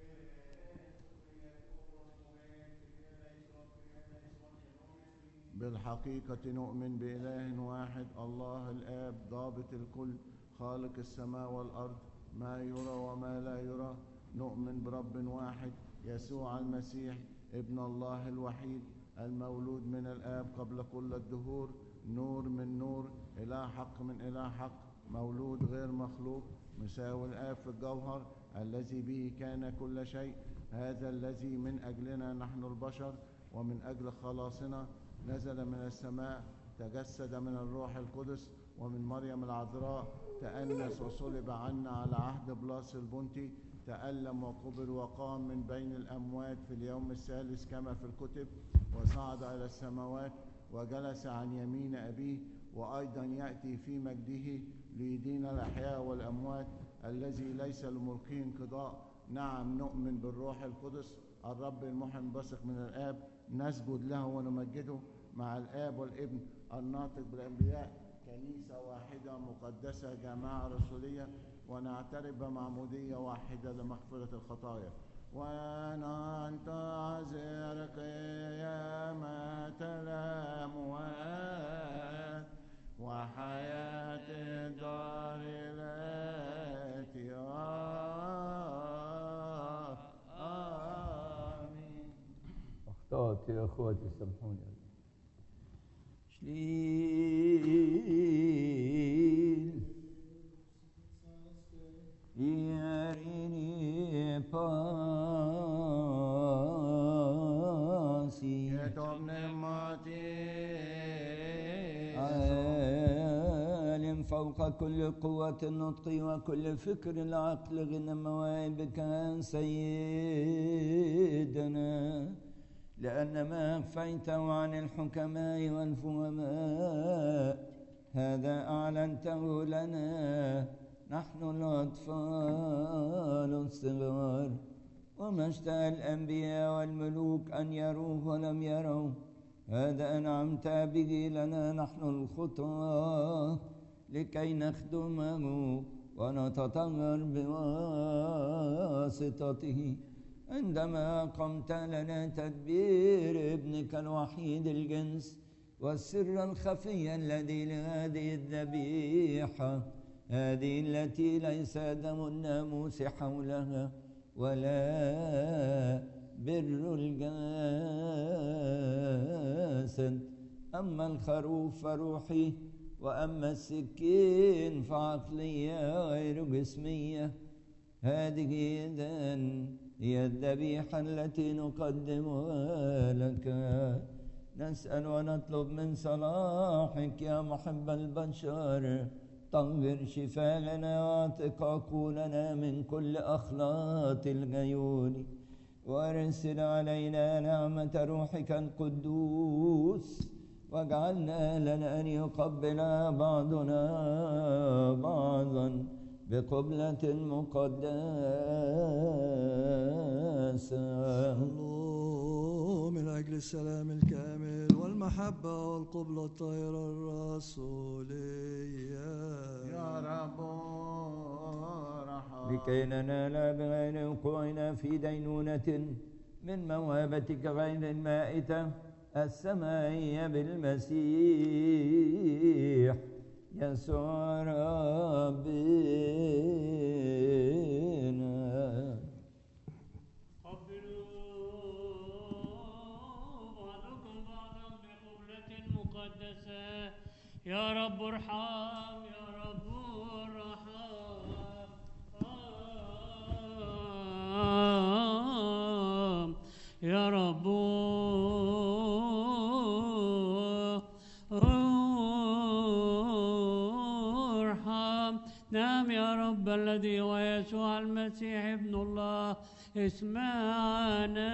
بالحقيقة نؤمن بإله واحد الله الآب ضابط الكل خالق السماء والأرض ما يرى وما لا يرى نؤمن برب واحد يسوع المسيح ابن الله الوحيد المولود من الآب قبل كل الدهور نور من نور إله حق من إله حق مولود غير مخلوق مساوي الآب في الجوهر الذي به كان كل شيء هذا الذي من أجلنا نحن البشر ومن أجل خلاصنا نزل من السماء تجسد من الروح القدس ومن مريم العذراء تأنس وصلب عنا على عهد بلاس البنطي تألم وقبر وقام من بين الأموات في اليوم الثالث كما في الكتب وصعد إلى السماوات وجلس عن يمين أبيه وأيضا يأتي في مجده ليدين الأحياء والأموات الذي ليس لملقيه انقضاء نعم نؤمن بالروح القدس الرب المنبثق من الآب نسجد له ونمجده مع الآب والابن الناطق بالأنبياء كنيسة واحدة مقدسة جماعة رسولية ونعترف بمعمودية واحدة لمغفرة الخطايا وننتظر قيامة الأموات وحياة الدار التي آمين. أخطأت يا أخواتي سامحوني. شليل ياريني باسي يتوب نماتي عالم فوق كل قوة النطق وكل فكر العقل غنى مواهبك سيدنا لأن ما أخفيته عن الحكماء والفهماء هذا أعلنته لنا نحن الأطفال الصغار وما اشتهى الأنبياء والملوك أن يروه ولم يروا هذا أنعمت به لنا نحن الخطاة لكي نخدمه ونتطهر بواسطته عندما قمت لنا تدبير ابنك الوحيد الجنس والسر الخفي الذي لهذه الذبيحة هذه التي ليس دم الناموس حولها ولا بر الجسد أما الخروف فروحي وأما السكين فعقلية غير جسمية هذه إذن هي الذبيحة التي نقدمها لك نسأل ونطلب من صلاحك يا محب البشر طهر شفاءنا واعتق عقولنا من كل أخلاط الغيون وارسل علينا نعمة روحك القدوس واجعلنا لنا أن يقبل بعضنا بعضا بقبلة مقدسة. صلوا من أجل السلام الكامل والمحبة والقبلة الطاهرة الرسولية يا رب رحم لكي ننال بغير وقوعنا في دينونة من موهبتك غير المائتة السمائية بالمسيح يسوع ربنا. قبلوا بعضكم بعضا بقبلة مقدسة يا رب ارحم يا رب ارحم يا رب نعم يا رب الذي هو يسوع المسيح ابن الله اسمعنا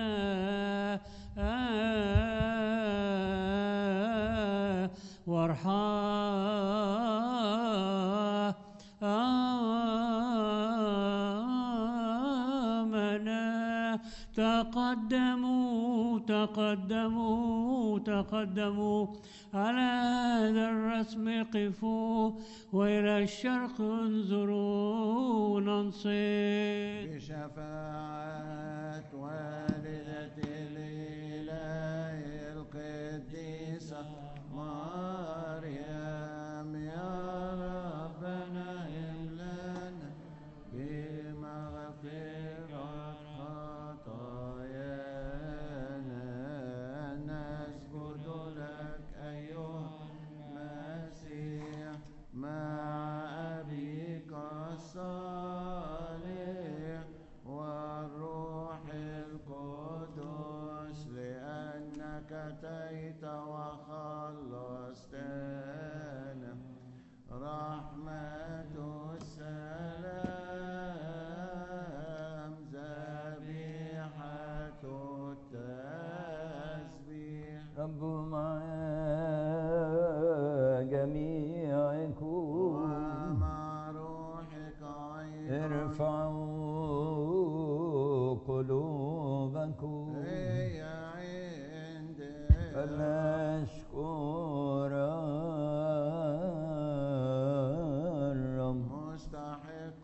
وارحمنا. تقدموا على هذا الرسم قفوا وإلى الشرق انظروا ننصت بشفاعة والدة الإله القديسة مريم يا ربنا املأنا بمغفرة خطايانا نسجد لك أيها المسيح مع أبيك الصالح والروح القدس لأنك أتيت وخلصتنا. رحمة السلام ذبيحة التسبيح. رب مع جميعكم ومع روحك أيضا. ارفعوا قلوبكم هي عندك فلنشكر الرب. مستحق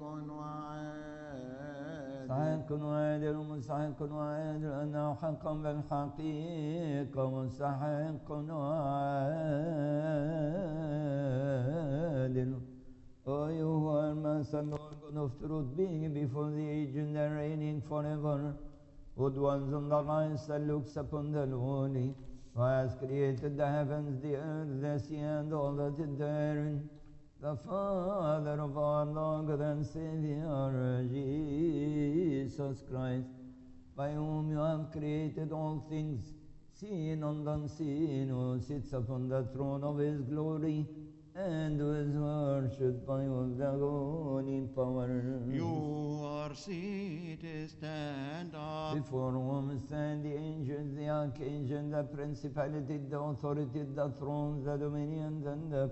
وعادل مستحق وعادل مستحق وعادل أنه حقا بالحقيقة مستحق وعادل. Oh, you who are Master, Lord God of truth, being before the age and reigning forever, who dwells on the highest and looks upon the lowly, who has created the heavens, the earth, the sea, and all that is therein, the Father of our Lord and Savior, Jesus Christ, by whom you have created all things, seen and unseen, who sits upon the throne of his glory, and who is worshipped by all the holy power. You are seated, stand up. Before whom stand the angels, the archangels, the principalities, the authorities, the thrones, the dominions, and the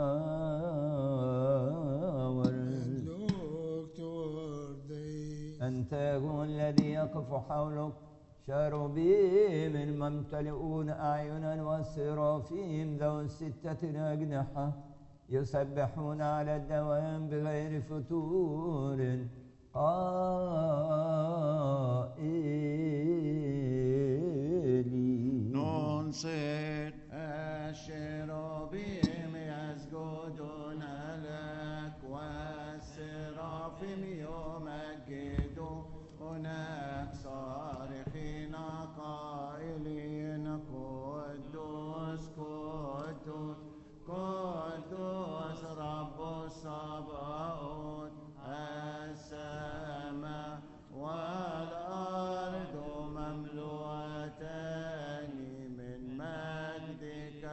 powers. Look toward thee. أنت هو الذي يقف حولك شاروبيم الممتلئون أعينا والسرافيم ذو الستة أجنحة يسبحون على الدوام بغير فتور قائلين. ننصت. الشيروبيم يسجدون لك والسرافيم يمجدونك صارخين قائلين قدوس قدوس قدوس رب الصباؤوت السماء والأرض مملوءتان من مجدك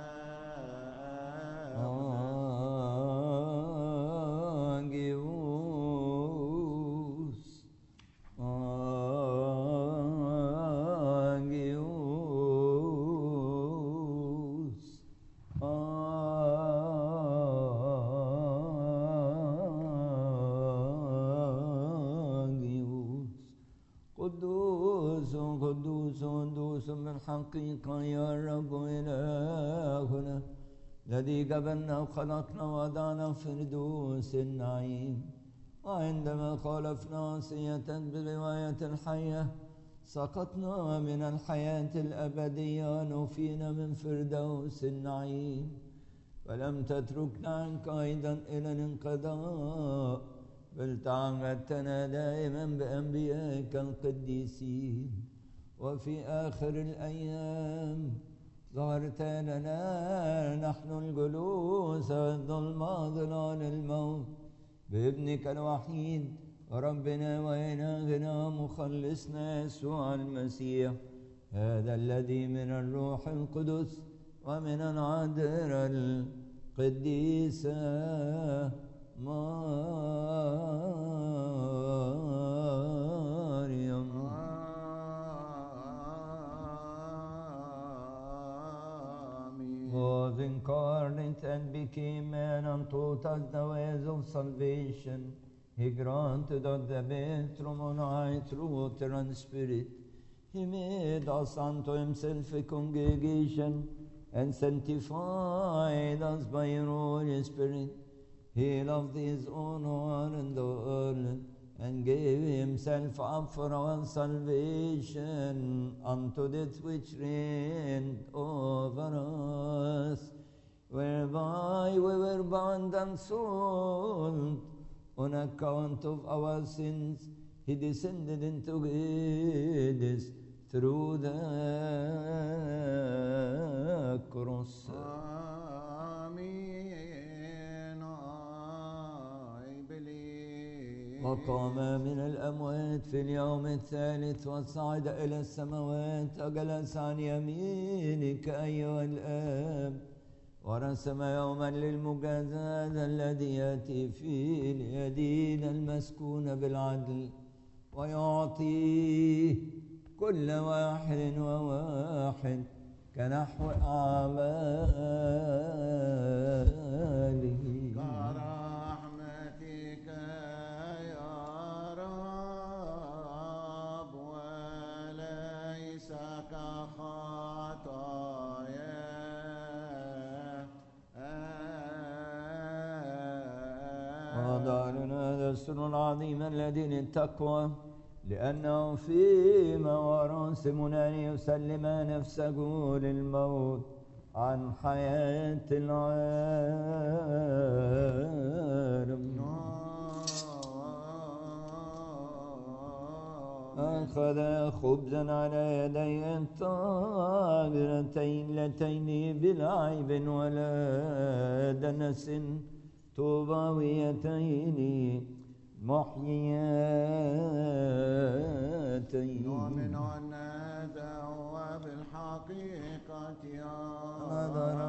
قدوس قدوس قدوس بالحقيقة يا رب إلهنا الذي قبلنا وخلقنا ووضعنا فردوس النعيم. وعندما خالفنا وصيتك برواية الحية سقطنا من الحياة الأبدية ونفينا من فردوس النعيم. فلم تتركنا عنك أيضا إلى الانقضاء بل تعهدتنا دائما بأنبيائك القديسين. وفي آخر الأيام ظهرت لنا نحن الجلوس الظلمة ظلال الموت بابنك الوحيد ربنا وإلهنا مخلصنا يسوع المسيح، هذا الذي من الروح القدس ومن العذراء القديسة Mariam. Was incarnate and became man and taught us the ways of salvation. He granted us the patrimony through water and spirit. He made us unto himself a congregation and sanctified us by your Holy Spirit. He loved his own one and the earth and gave himself up for our salvation unto death which reigned over us, whereby we were bound and sold on account of our sins. He descended into Hades through the cross. وقام من الأموات في اليوم الثالث وصعد إلى السماوات وجلس عن يمينك أيها الآب ورسم يوما للمجازاة الذي يأتي فيه ليدين المسكون بالعدل ويعطيه كل واحد وواحد كنحو أعماله. ودارنا هذا السر العظيم الذي للتقوى لأنه فيما وراسمنا أن يسلم نفسه للموت عن حياة العالم. أخذ خبزا على يدي الطاهرتين اللتين بلا عيب ولا دنس طوباويتين محيياتين. نؤمن أن هذا هو بالحقيقة نظر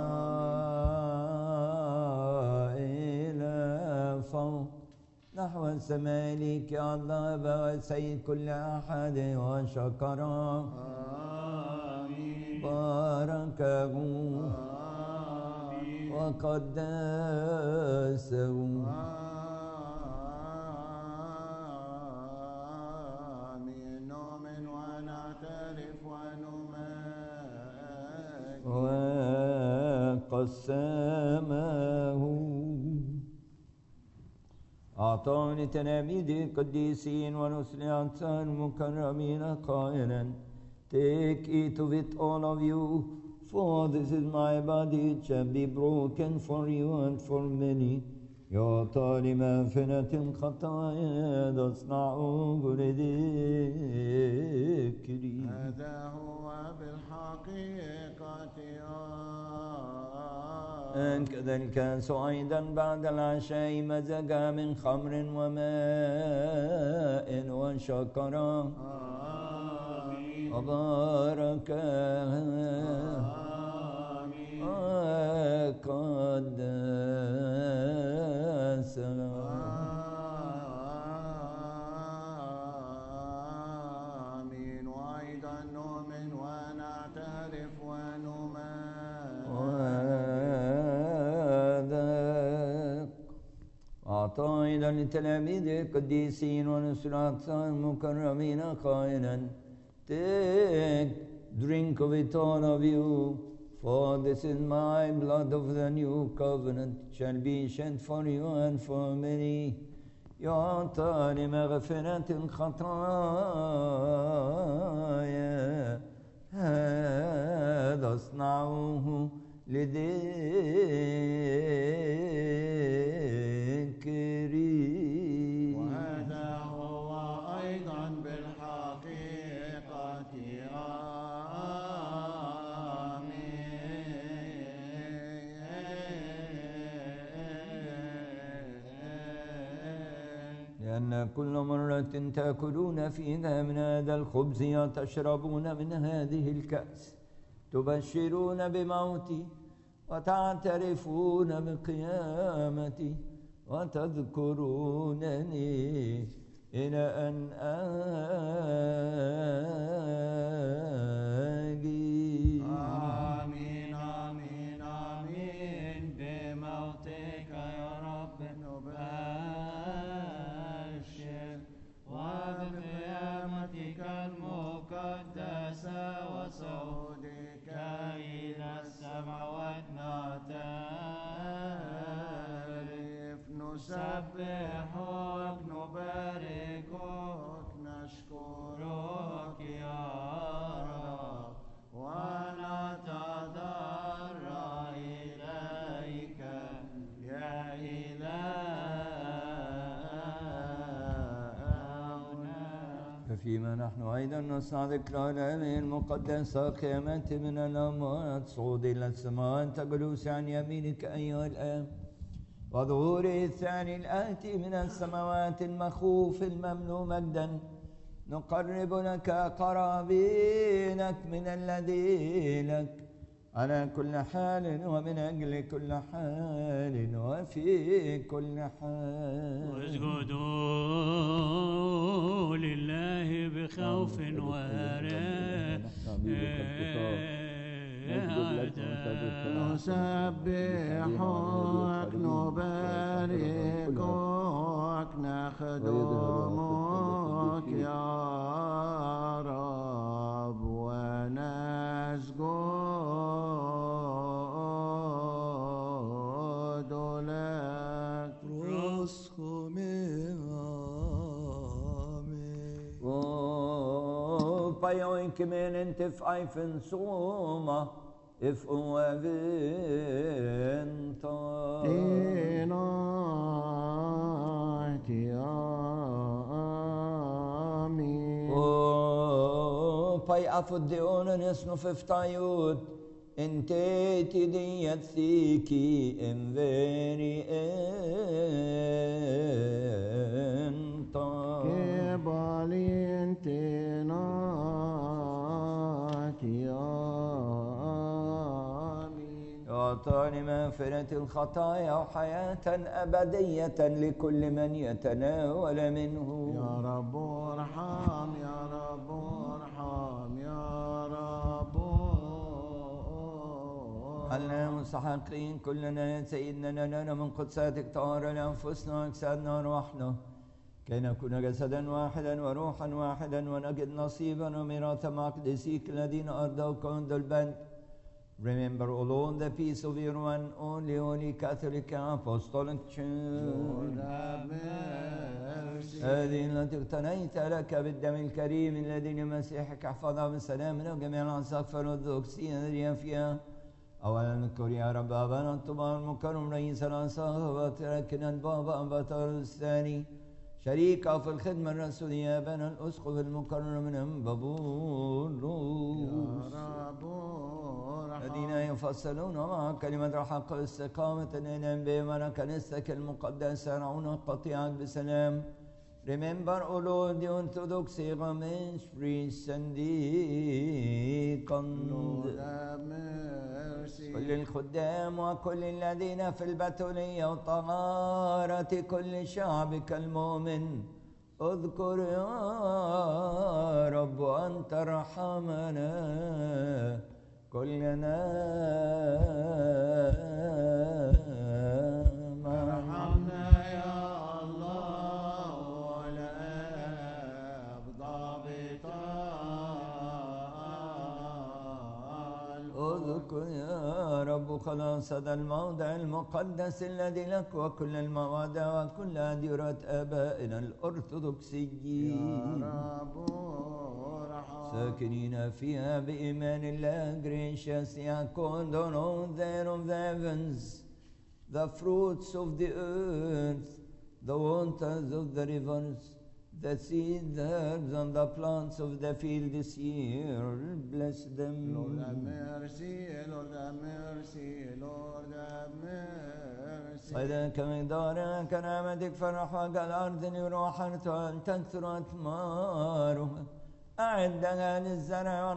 إلى فوق نحو السماء لك الله وسيد كل أحد وشكره باركه وقدسه. آمين. نؤمن ونعترف ونمجد وقسمه. أعطاني تلاميذ القديسين ورسل أنصار المكرمين قائلا Take it of it all of you, for this is my body which shall be broken for you and for many. يعطى لمغفرة الخطايا تصنعه لذكري. هذا هو بالحقيقة كذلك أيضا بعد العشاء مزجا من خمر وماء وشكرا وبارك وقدس. آمين. وأيضا نؤمن ونعترف أعطى أيضا للتلاميذ القديسين ونسرات المكرمين قائلا Take, drink of it all of you, for this is my blood of the new covenant, shall be shed for you and for many. يعطى لمغفرة الخطايا هذا اصنعوه لذكري. وهذا هو أيضا بالحقيقة لأن كل مرة تأكلون فيها من هذا الخبز وتشربون من هذه الكأس تبشرون بموتي وتعترفون بقيامتي، وتذكرونني إلى أن آجي. آمين آمين آمين بموتك يا رب نبشر وبقيامتك المقدسة وصعودك إلى السماوات نعترف نسبحك نباركك نشكرك يا رب ونتضرع إليك يا إلهنا. ففيما نحن أيضا نصنع ذكرى الأيام المقدسة قيامة من الأموات صعود إلى السماوات جلوس عن يمينك أيها الآب وظهور الثاني الآتي من السماوات المخوف المملوء مجدا نقرب لك قرابينك من الذي لك على كل حال ومن أجل كل حال وفي كل حال. واسجدوا لله بخوف ورعاية نسبحك نباركك نخدمك يا رب ونسجد لك. Pajoin kemenen te feifen soma if uaventa. Pai afuddeonen esno fiftayut inte tidiyat thiki enveri enta. أعطاني مغفرة الخطايا وحياة أبدية لكل من يتناول منه. يا رب ارحم يا رب ارحم يا رب. علنا مستحقين كلنا يا سيدنا لنا من قدساتك طهارة لأنفسنا وأجسادنا وأرواحنا كي نكون جسدا واحدا وروحا واحدا ونجد نصيبا وميراثا مع قديسيك الذين أرضوك عند البنك. Remember, O Lord, the peace of your one only Holy Catholic Apostolic Church. Lord have mercy. هذه التي اقتنيت لك بالدم الكريم الذي لمسيحك احفظها بسلامنا وجميع الأساقفة الأرثوذكسية الذين فيها. أولا نذكر يا رب أبانا الطبع المكرم رئيس الأساقفة لكن البابا أبطال الثاني شريكه في الخدمة الرسولية أبانا الأسقف المكرم من بابولوس. يا رب الذين يفصلون مع كلمة الحق والاستقامة إلى بهم كنيستك المقدسة رعونا قطيعك بسلام. Remember, O Lord, the Orthodox Romish priests and deacons. Lord have mercy. كل الخدام وكل الذين في البتولية وطهارة كل شعبك المؤمن. اذكر يا رب أن ترحمنا كلنا ارحمنا يا الله والآب ضابط اذكر يا رب خلاص هذا الموضع المقدس الذي لك وكل المواد وكل أديرة آبائنا الأرثوذكسيين يا رب ساكنين فيها بإيمان الله. Gracious يكون down there of the heavens, the fruits of the earth, the waters of the rivers, the seed, the herbs and the plants of the field this year. Bless them. Lord have mercy, Lord have mercy, Lord have mercy. صيدك مقدار كرامتك فرح وقع الأرض لروحا أن تكثر أثمارها. أعدها للزرع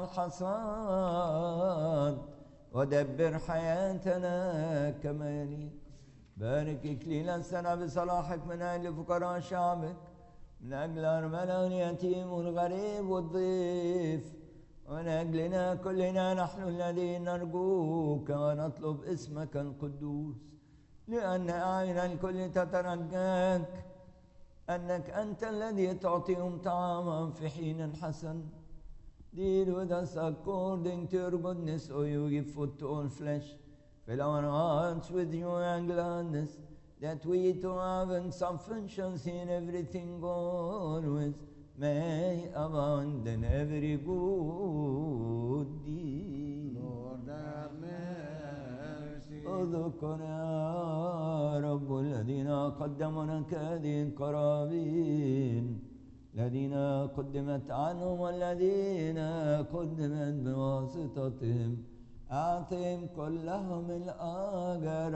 والحصاد ودبر حياتنا كما يلي بارك إكليل السنة بصلاحك من أجل فقراء شعبك، من أجل أرملة واليتيم والغريب والضيف، ومن أجلنا كلنا نحن الذين نرجوك ونطلب اسمك القدوس، لأن أعين الكل تترجاك، أنك أنت الذي تعطيهم طعاما في حين حسن. Deal with us according to your goodness, O you give food to all flesh. Fill our hearts with joy and gladness, that we too having sufficiency in everything always may abound in every good deed. Lord have mercy. اذكر يا رب الذين قدموا هذه القرابين، الذين قدمت عنهم والذين قدمت بواسطتهم، أعطهم كلهم الأجر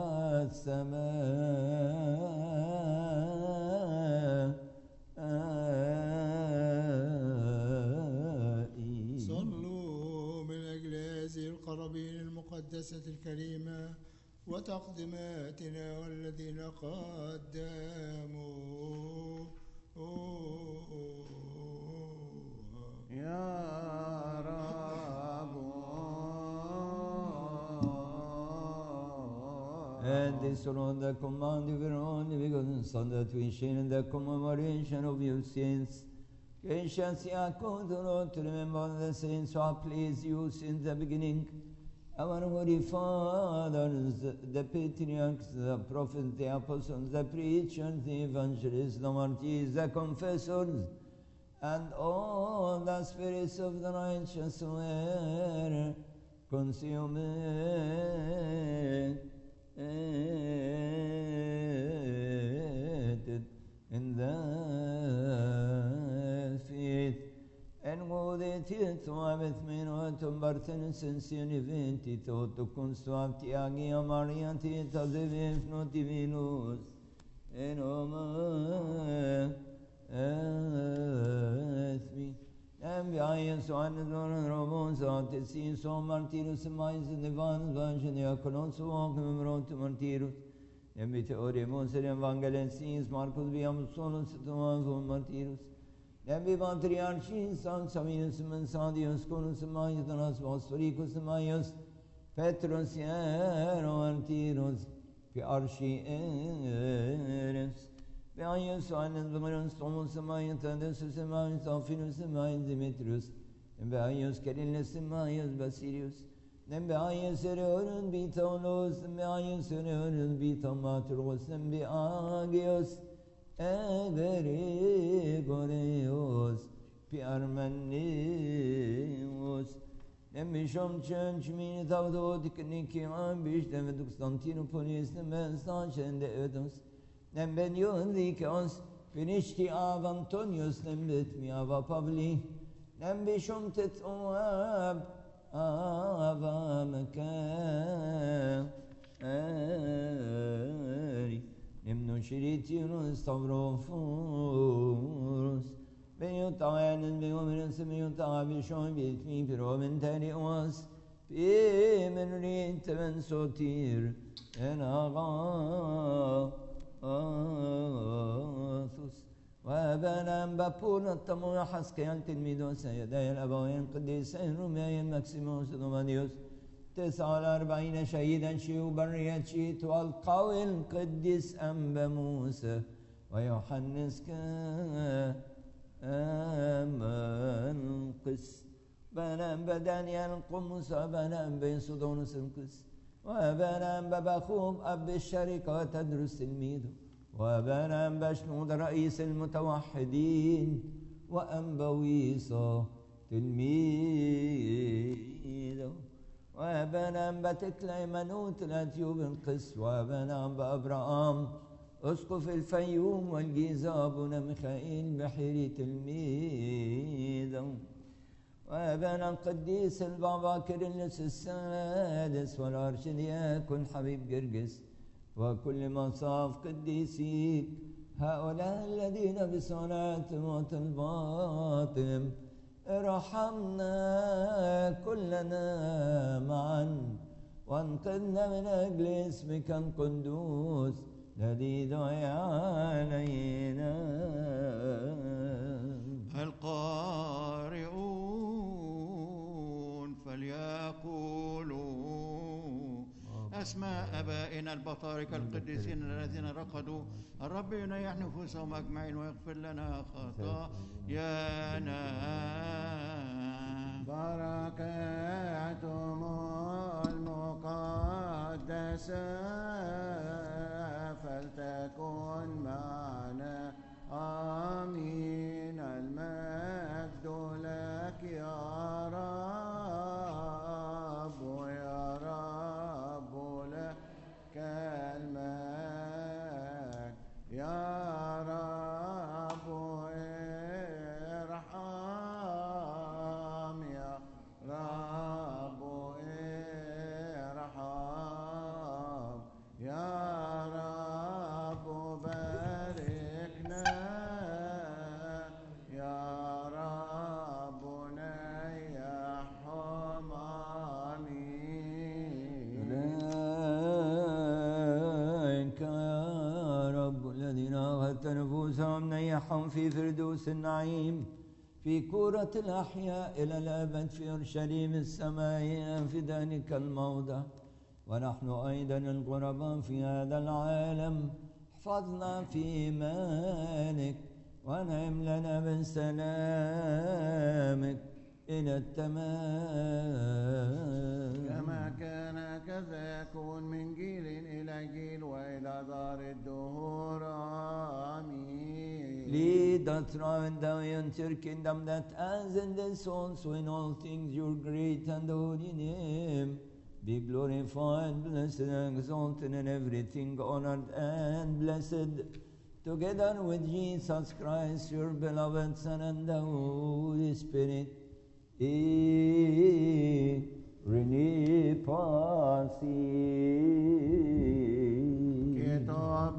السمائي. صلوا من أجل هذه القرابين المقدسة الكريمة وتقدماتنا والذين قدموا يا رب. And this on the command of your only begotten Son, that we share in the commemoration of your saints. Gracious Yaakov, the Lord, to remember the saints who have pleased you since the beginning. Our holy fathers, the patriarchs, the prophets, the apostles, the preachers, the evangelists, the martyrs, the confessors, and all the spirits of the righteous who were consumed in the faith. En godhet med min och tumbarten sensioni venti toto consuati agia Maria tita devens notivinus en oma esmi en biaien so an don robon so te sin so martirus mais nevan vangen ja konos och memrot martirus en bite oremos en evangelens Marcus biam solus tomas martirus. Nembi patriarchis Saminus Mensadius Conus Maionas Vosforicus Maius Petrus Iero Antirus Piarchi Eres Piaius Anes Dominus Thomas Maius Adesus Maius Alfinus Maius Demetrius Nembiaius Carinus Maius Basilius Nembiaius Ereorun Bitolos Nembiaius Ereorun Bitomaturus Nembiagius Egregoreos Piarmenios Nemishom Church Mini Tavdodik Nikian Bishtem Konstantinopolis Nemenstan Shende Edos Nembenion Dikos Finishti Av Antonius Nembet Miava Pavli Nembishom Tet Oab Ava Mekan Nemno Shiritius Stavrophorus Beyutayan and Beominus Beyuta Bishon Bitmi Piromentari was Pimenrit and Sotir and Agathus وابانا بابونا التموية حسكيان تلميذو سيداي الأبوين قديسين روميين ماكسيموس دومانيوس 49 شهيدا شيو برية شيت والقوي القديس أنبا موسى ويوحنس كامان قس بنام بدانيال القمص وبنام بيسودونس القس وبنام ببخوم أب الشركة وتدرس تلميذه وبنام بشنود رئيس المتوحدين وأنبويصة تلميذه وبنام بتكلي منوت الأتيوب القس وبنام بأبرام أسقف الفيوم والجيزة أبونا ميخائيل بحيري تلميذه وبنى القديس البابا كيرلس السادس والأرشدياكون حبيب جرجس وكل مصاف قديسيك هؤلاء الذين بصلاة وطلباتهم ارحمنا كلنا معا وانقذنا من أجل اسمك القدوس الذي دعي علينا. القارئون فليقولوا أسماء آبائنا البطاركة القديسين الذين رقدوا. الرب ينيح نفوسهم أجمعين ويغفر لنا خطايانا. بركاتهم المقدسة فلتكن معنا آمين. المجد لك يا رب ويا رب لك المجد يا رب. ارحم يا رب ارحم يا رب. باركنا يا رب نيحهم آمين. إليك يا رب الذين أغثت نفوسهم نيحهم في فردوس النعيم في كورة الأحياء إلى الأبد في أورشليم السمائية في ذلك الموضع. ونحن أيضا الغرباء في هذا العالم احفظنا في إيمانك وانعم لنا بسلامك إلى التمام. كما كان كذا يكون من جيل إلى جيل وإلى دار الدهور آمين. Lead us through thou into your kingdom, that as in this also in all things your great and holy name be glorified, blessed and exalted in everything, honored and blessed, together with Jesus Christ, your beloved Son, and the Holy Spirit. Reni pasi. كتاب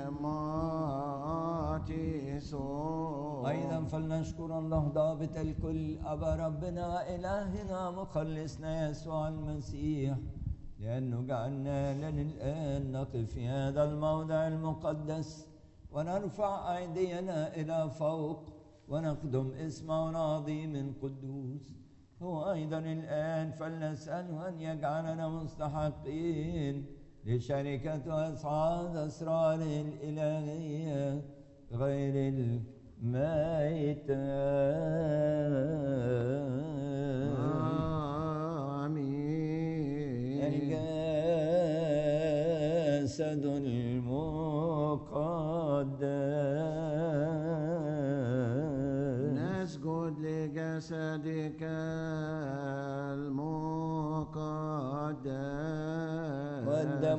نعماتي سوء. أيضا فلنشكر الله ضابط الكل أبا ربنا إلهنا مخلصنا يسوع المسيح، لأنه جعلنا لنا الآن نقف في هذا الموضع المقدس ونرفع أيدينا إلى فوق ونقدم اسمه العظيم القدوس. هو أيضا الآن فلنسأله أن يجعلنا مستحقين لشركة أصحاب أسراره الإلهية غير الميتة. آمين. الجسد المقدس نسجد لجسدك المقدس والدم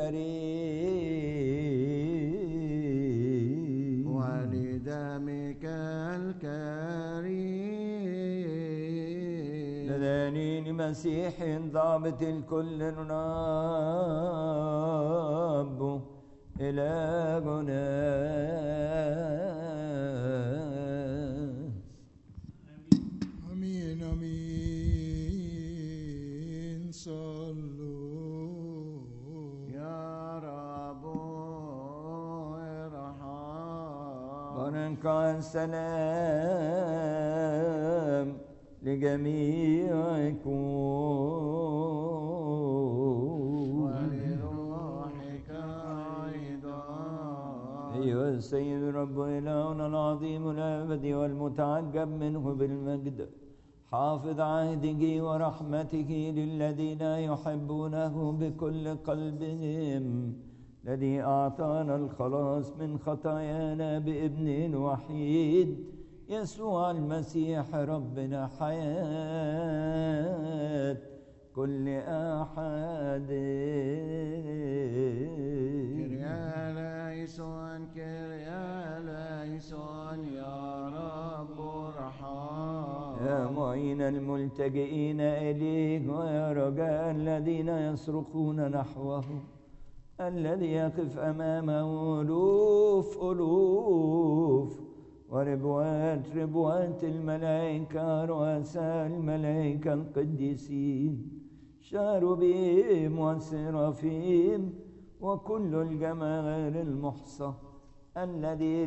الكريم ولدمك الكريم لدانين مسيح ضابط الكل نراب إلهنا. آمين آمين. صلوا يا رب ارحم. وننقع السلام لجميعكم ولروحك أيضا. أيها السيد رب إلهنا العظيم الأبدي والمتعجب منه بالمجد، حافظ عهده ورحمته للذين يحبونه بكل قلبهم، الذي أعطانا الخلاص من خطايانا بابنه الوحيد يسوع المسيح ربنا، حياة كل أحد. كريا ليسون كريا ليسون يا رب ارحم. يا معين الملتجئين إليك ويا رجاء الذين يصرخون نحوه، الذي يقف أمامه ألوف وربوات الملائكة، رؤساء الملائكة القديسين، شاروبيم وسرافيم وكل الجمال المحصى الذي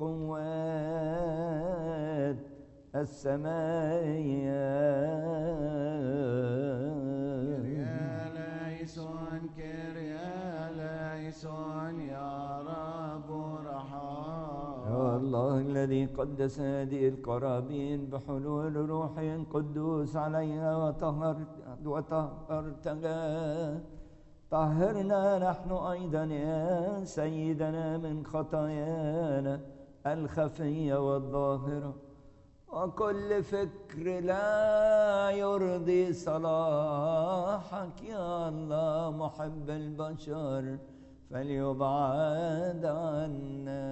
للقوات السمائية. يا رب رحام. يا الله الذي قدس هذه القرابين بحلول روح قدوس عليها وطهرتها، طهرنا نحن أيضا يا سيدنا من خطايانا الخفية والظاهرة وكل فكر لا يرضي صلاحك يا الله محب البشر فليبعد عنا.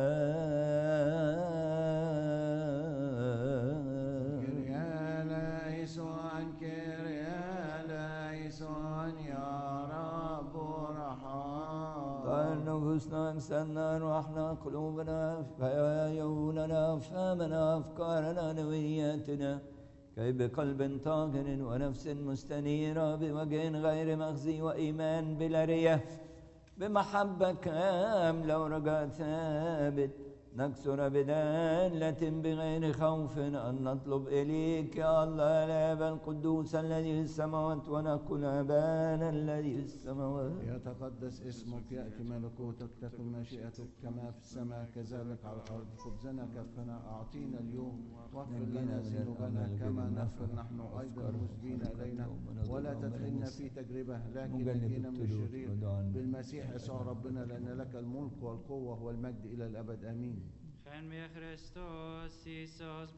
نفوسنا أجسادنا أرواحنا قلوبنا عيوننا أفهامنا أفكارنا نوياتنا كي بقلب طاهر ونفس مستنيرة بوجه غير مخزي وإيمان بلا رياء بمحبة كاملة ورجاء ثابت نكسر بدالة بغير خوف أن نطلب إليك يا الله الآب القدوس الذي في السماوات ونقول أبانا الذي في السماوات يتقدس اسمك، يأتي ملكوتك، تكن مشيئتك كما في السماء كذلك على الأرض. خبزنا كفنا أعطينا اليوم واغفر لنا ذنوبنا كما نغفر نحن أيضا المذنبين إلينا، ولا تدخلنا في تجربة لكن نجينا من الشرير بالمسيح يسوع ربنا، لأن لك الملك والقوة والمجد إلى الأبد آمين. Chen med Christos Jesus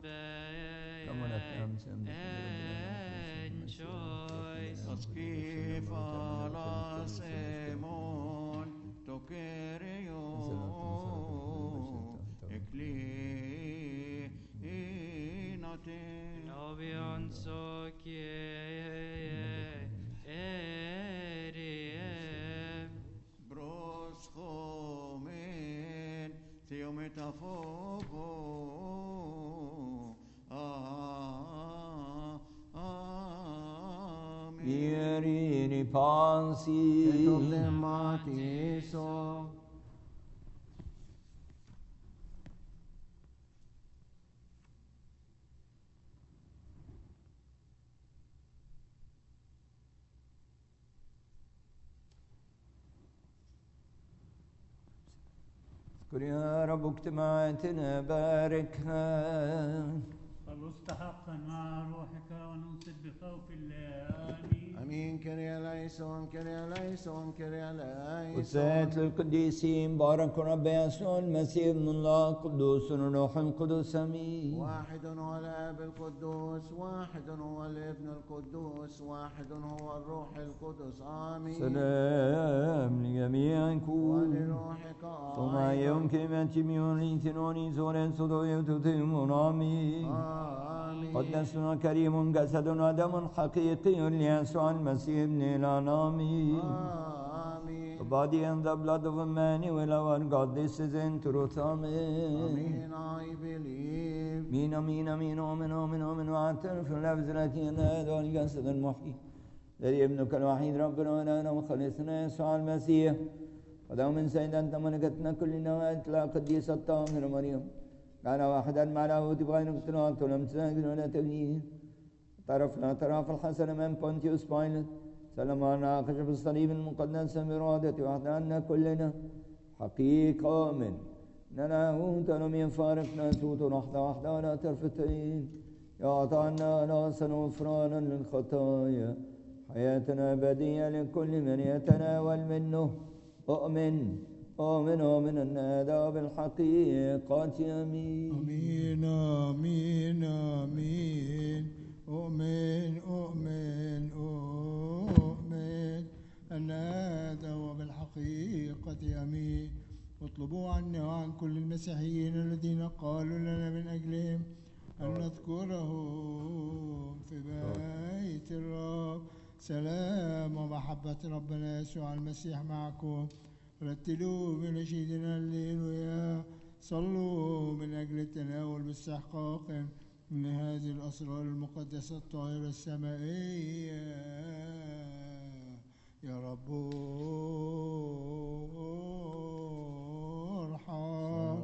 choice. Askif alas emon tokerio eklinate Novion sokie erie bros chomen theometaphoko Ieri pansi Matiso. اذكر يا رب اجتماعاتنا باركها فلنستحق مع روحك وننصت بخوف الله. آمين. امين. كريا ليسون كريا ليسون كريا ليسون. قدسات للقديسين بارك رب يسوع المسيح ابن الله قدوس الروح القدس. امين. واحد هو الاب القدوس، واحد هو الابن القدوس، واحد هو الروح القدس. امين. سلام لجميعكم ولروحك ثم يوم كلمة ميوني ثنوني زورين صدوية تتم. امين. قدسنا كريم جسد ودم حقيقي ليسوع المسيح ابن الانامي. Body and the blood of Emmanuel our God, this is in truth. Amen. I believe. Amen, amen, amen, amen, amen, amen. واعترف بنفسنا أن هذا الجسد المحيي الذي ابنك الوحيد ربنا ولنا وخلصنا يسوع المسيح ودعوا من سيدنا أنت ملكتنا كلنا وإطلاع قديسة الطاهرة مريم كان واحدا مع لاهوت بغير اختلاط ولم تزاجن ولا تغيير. طرفنا طرف الحسن من بونتيوس بايلوت سلم على خشب الصليب المقدس برادة وحدنا كلنا حقيقة من نلاهوت لم يفارقنا سوت وحدة ولا طرفتين يعطانا ناصا وفرانا للخطايا حياتنا أبدية لكل من يتناول منه. أؤمن أن هذا بالحقيقة. أمين. آمين آمين آمين. أؤمن أن هذا هو بالحقيقة. آمين. اطلبوا عنا وعن كل المسيحيين الذين قالوا لنا من أجلهم أن نذكرهم في بيت الرب. سلام ومحبة ربنا يسوع المسيح معكم. رتلوا بنشيدنا الليل ويا صلوا من أجل التناول باستحقاق من هذه الأسرار المقدسة الطاهرة السمائية يا رب ارحم.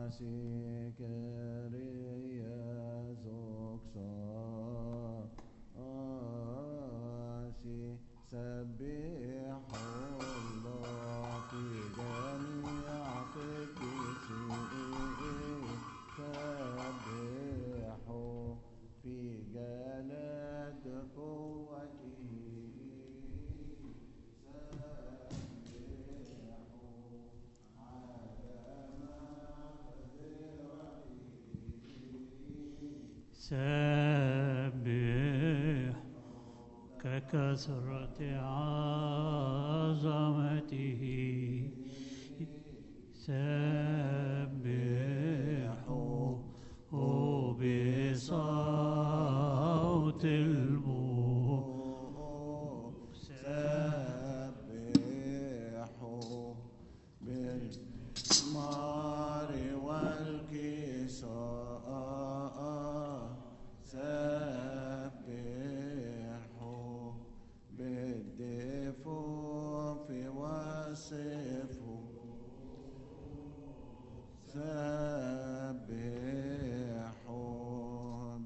سبح ككثرة عظمته سبحوا بصوت البوق سبحوا بالمار والكساء سبحوا بالدفوف والصفوف سبحوا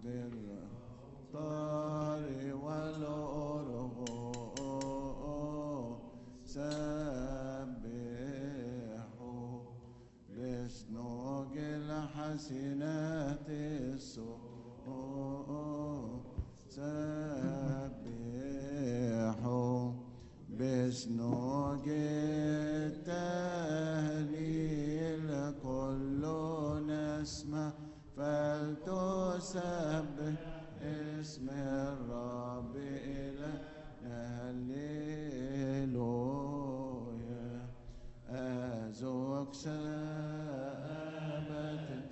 بالطار والأرغو سبحوا بسنوج الحسنات السوء سبحوا بسنوج التهليل كل نسمة فلتسبح اسم الرب إلهنا هللويا أزوك سابت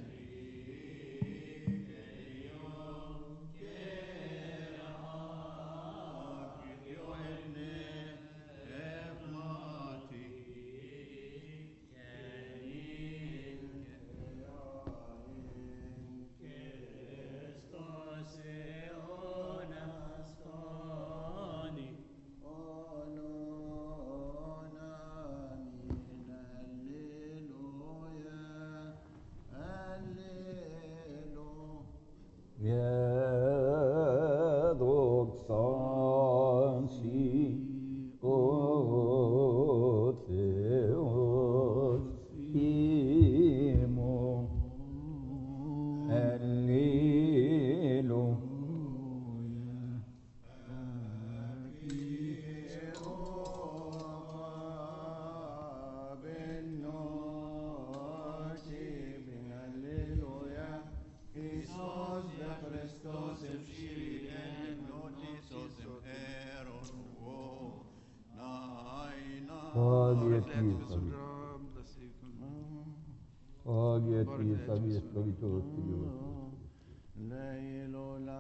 ليل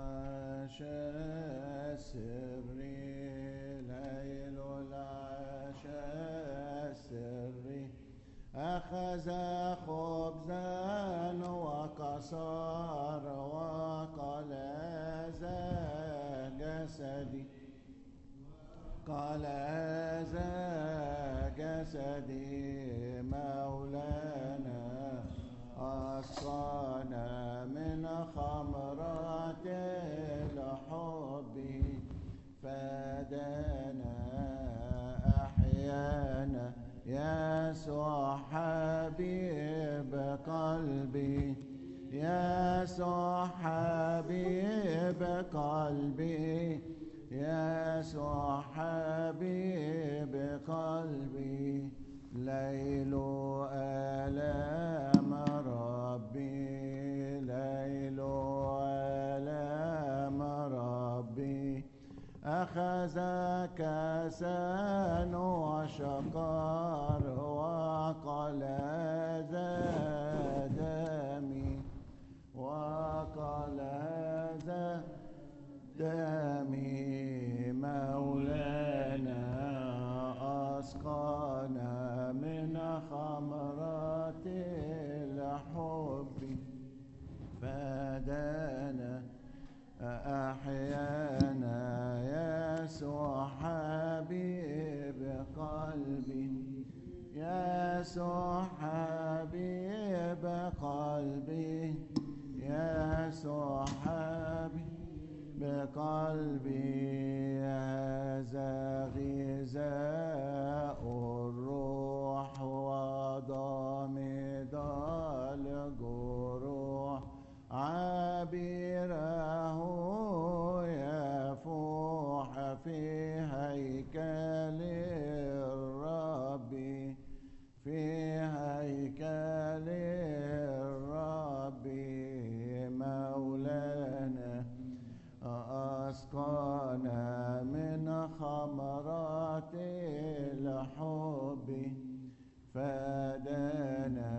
العشاء سري ليل العشاء سري أخذ خبزا وكسر وقال هذا جسدي قال هذا جسدي مولانا أسقانا من خمرات الحب فدانا أحيانا يسوع حبيب قلبي يسوع حبيب قلبي يسوع حبيب قلبي ليل آلام ربي ليل آلام ربي أخذ كاسا وشكر وقال هذا دمي وقال هذا دمي مولانا أسقانا من خمرات الحب فدانا حبيب قلبي يسوع حبيب قلبي هذا غذاء الروح وضامد الجروح عبيره يفوح في هيكل الرب في هيكل الرب مولانا أسقانا من خمرات الحب فدانا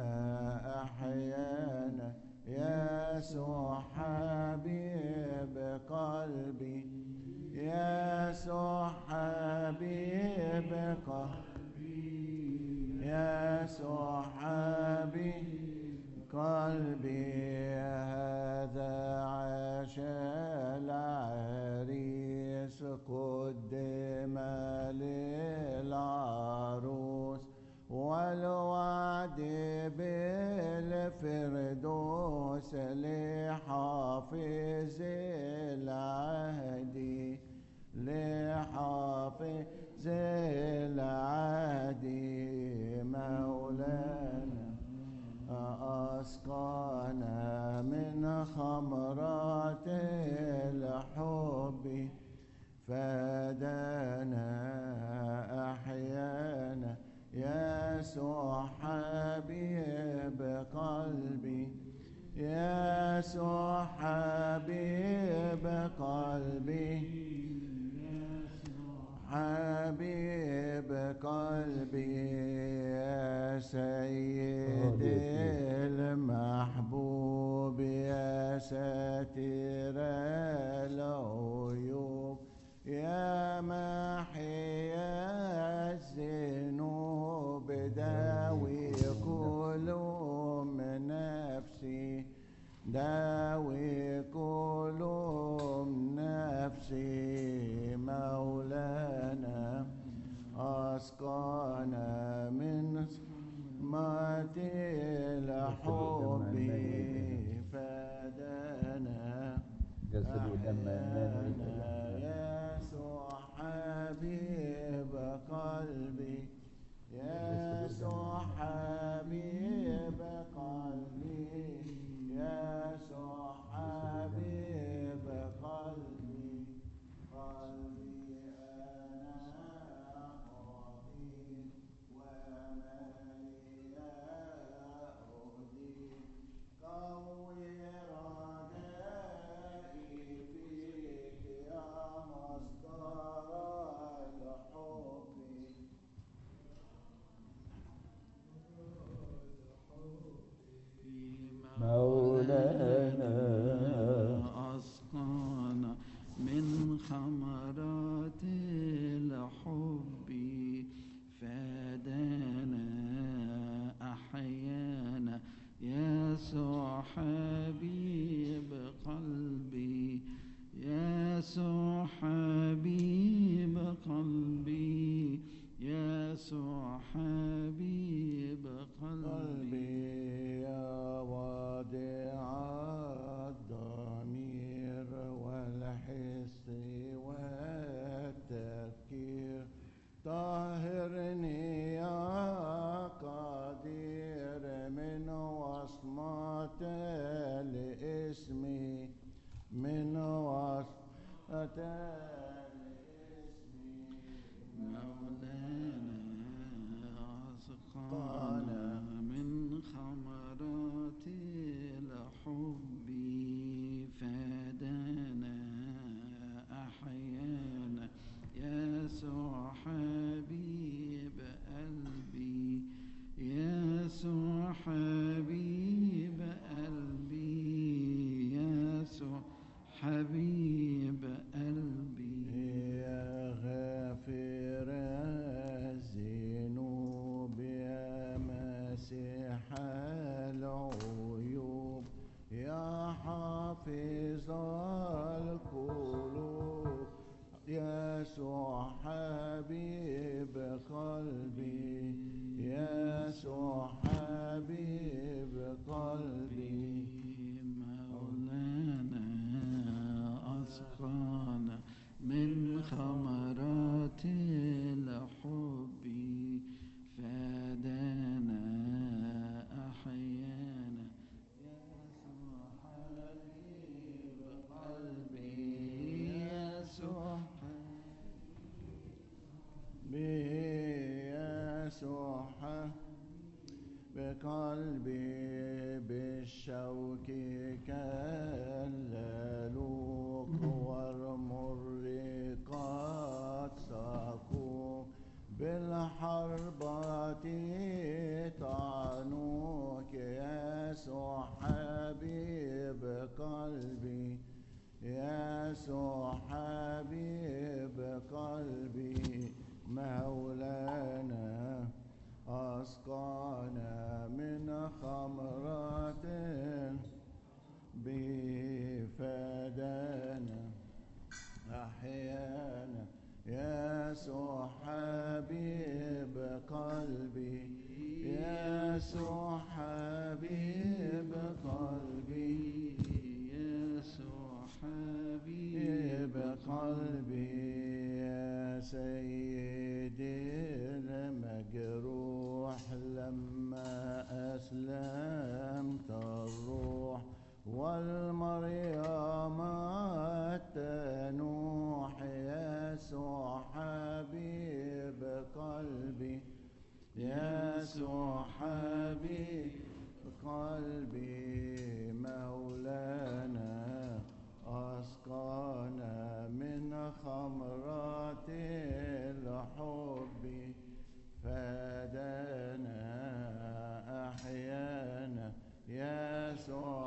أحيانا يسوع حبيب قلبي يسوع حبيب قلبي يسوع حبيب قلبي هذا عاش العريس قدم للعروس والوعد بالفردوس لحافظ العهد لحافظ العهد مولانا أسقانا من خمرات الحب فدانا أحيانا يسوع حبيب قلبي يسوع حبيب قلبي حبيب قلبي يا سيدي المحبوب يا ساتر العيوب يا محي الذنوب داوي كلهم نفسي داوي كلهم نفسي مولانا أسقانا من مات الحب فدانا جسد ودم يسوع حبيب قلبي يسوع حبيب قلبي يسوع حبيب قلبي قلبي أنا أعطي ومالي أهدي قوي رجائي فيك يا مصدر الحب مولانا أسقانا من خمرات الحب فدانا أحيانا يسوع حبيب قلبي يسوع حبيب قلبي يسوع حبيب قلبي يا واضع الضمير والحس والتفكير طهرني يا قدير من وصمة الاسم من وصمة الاسم مولانا أسقانا من خمرات الحب فدانا أحيانا يسوع حبيب قلبي يسوع حبيب قلبي يسوع حبيب قلبي يا غافر الذنوب يا مسيح العيوب يا حافظ القلوب يسوع حبيب قلبي يسوع حبيب قلبي مولانا أسقانا من خمرات الحب فادانا أحيانا يسوع حبيب قلبي يسوع بيسوع بقلبي بالشوك كاللوك والمر قد ساقوك بالحربة طعنوك يسوع حبيب قلبي يسوع حبيب قلبي مولانا أسقانا من خمرة بفدانا أحيانا يسوع حبيب قلبي يسوع حبيب قلبي يسوع حبيب قلبي يا سيدي المجروح لما أسلمت الروح والمريم التنوح يسوع حبيب قلبي يسوع حبيب قلبي مولانا أسقانا من خمرات الحب فادانا أحيانا يسوع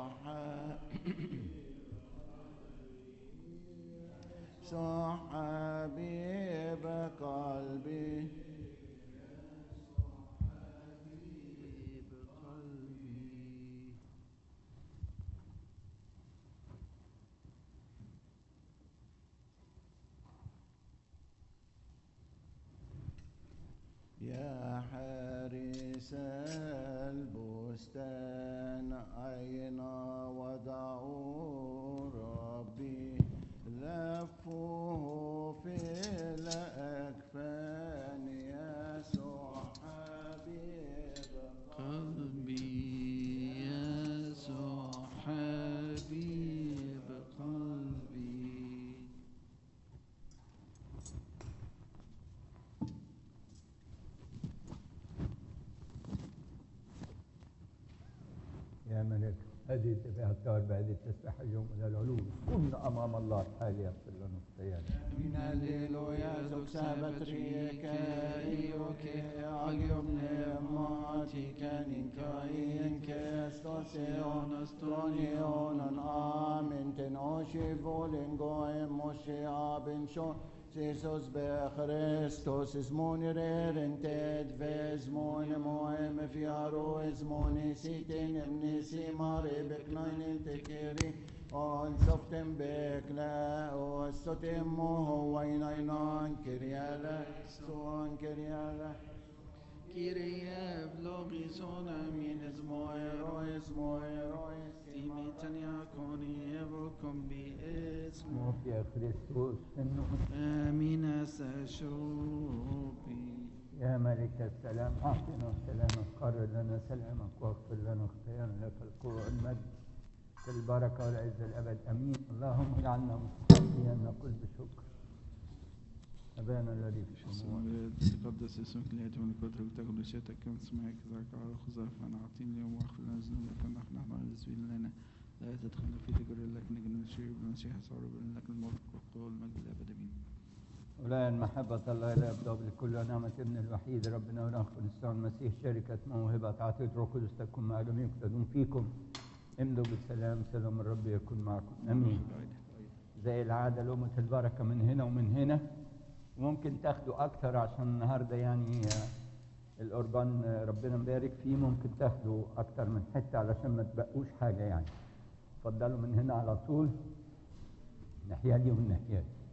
حبيب قلبي يا حارس البستان أين وضعوا ربي لفوه في الأكفان يسوع حبيب قلبي يسوع حبيب قلبي يا ملك هذه تبعها الدار بهذه التسبيح اليوم إلى العلوم كنا أمام الله الحالي يغفر لنا خطايانا من هللويا زوك سابتريك إيوك أجيب نعماتك نكاين كستوسيون استرونيون آمين تنوشي فولين قويم موشي آبن شون Jesus بخريستوس اسموني ريرن تد فيزموني موهم في عرو اسموني سيتين ابني سيماري بكنين التكيري on soften bekle o sotimmo hoinainan kiriala son kiriala Kyrie vlogison amin esmoerois timitania koni evokum bi esmo يا كريستوس إنه آمين سأشوبي يا ملك السلام أعطنا سلامك قرر لنا سلامك واغفر لنا خطايانا لك القوة والمجد البركة والعز الأبد أمين اللهم اجعلنا مستحقين نقول بشكر أبانا الذي في السماوات تقدس اسمك ليأتي ملكوتك وتكن مشيئتك كما سمعك ذاك على الخزاف فأنا أعطيني اليوم واغفر لنا ذنوبنا كما نحن نعمل لنا لا تدخلنا في تجر لك نجد من الشرير بالمسيح صار لك الملك والقوة والمجد الأبد أمين ولا محبة الله لا يبدأ بكل نعمة ابن الوحيد ربنا ونخفر السلام المسيح شركة موهبة عطية روح القدس تكون مع جميع تدوم فيكم امضوا بالسلام سلام الرب يكون معكم امين زي العاده لقمه البركه من هنا ومن هنا وممكن تاخدوا اكتر عشان النهارده يعني القربان ربنا مبارك فيه ممكن تاخدوا اكتر من حته علشان ما تبقوش حاجه يعني اتفضلوا من هنا على طول الناحيه دي والناحيه دي